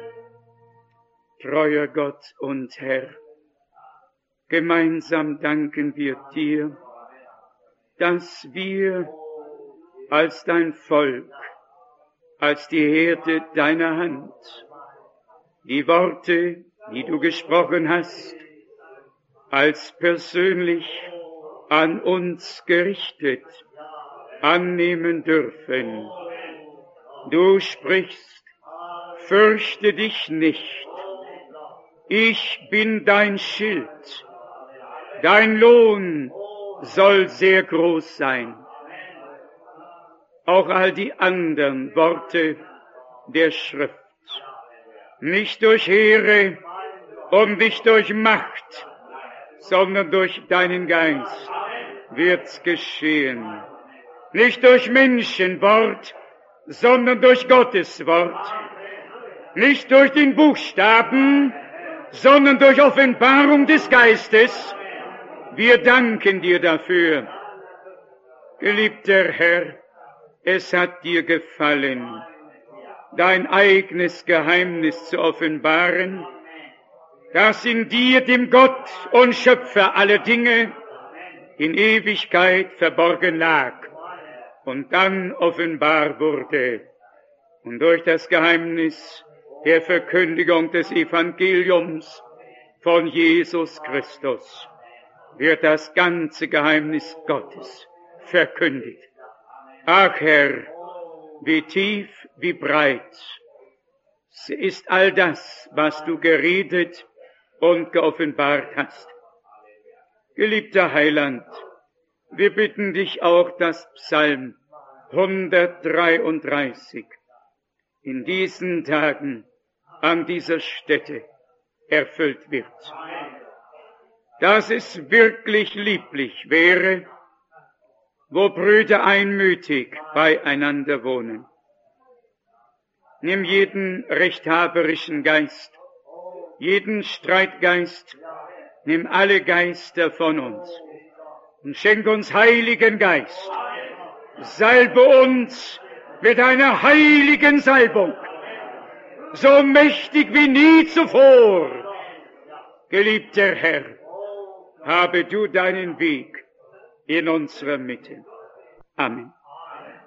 Treuer Gott und Herr, gemeinsam danken wir dir, dass wir als dein Volk, als die Herde deiner Hand, die Worte, die du gesprochen hast, als persönlich an uns gerichtet, annehmen dürfen. Du sprichst, fürchte dich nicht, ich bin dein Schild, dein Lohn soll sehr groß sein. Auch all die anderen Worte der Schrift, nicht durch Heere und nicht durch Macht, sondern durch deinen Geist wird's geschehen. Nicht durch Menschenwort, sondern durch Gottes Wort. Nicht durch den Buchstaben, sondern durch Offenbarung des Geistes. Wir danken dir dafür. Geliebter Herr, es hat dir gefallen, dein eigenes Geheimnis zu offenbaren, das in dir, dem Gott und Schöpfer aller Dinge, in Ewigkeit verborgen lag und dann offenbar wurde und durch das Geheimnis der Verkündigung des Evangeliums von Jesus Christus wird das ganze Geheimnis Gottes verkündigt. Ach Herr, wie tief, wie breit ist all das, was du geredet und geoffenbart hast. Geliebter Heiland, wir bitten dich auch, dass Psalm 133 in diesen Tagen an dieser Stätte erfüllt wird. Dass es wirklich lieblich wäre, wo Brüder einmütig beieinander wohnen. Nimm jeden rechthaberischen Geist, jeden Streitgeist, nimm alle Geister von uns und schenk uns Heiligen Geist. Salbe uns mit einer heiligen Salbung, so mächtig wie nie zuvor. Geliebter Herr, habe du deinen Weg in unserer Mitte. Amen.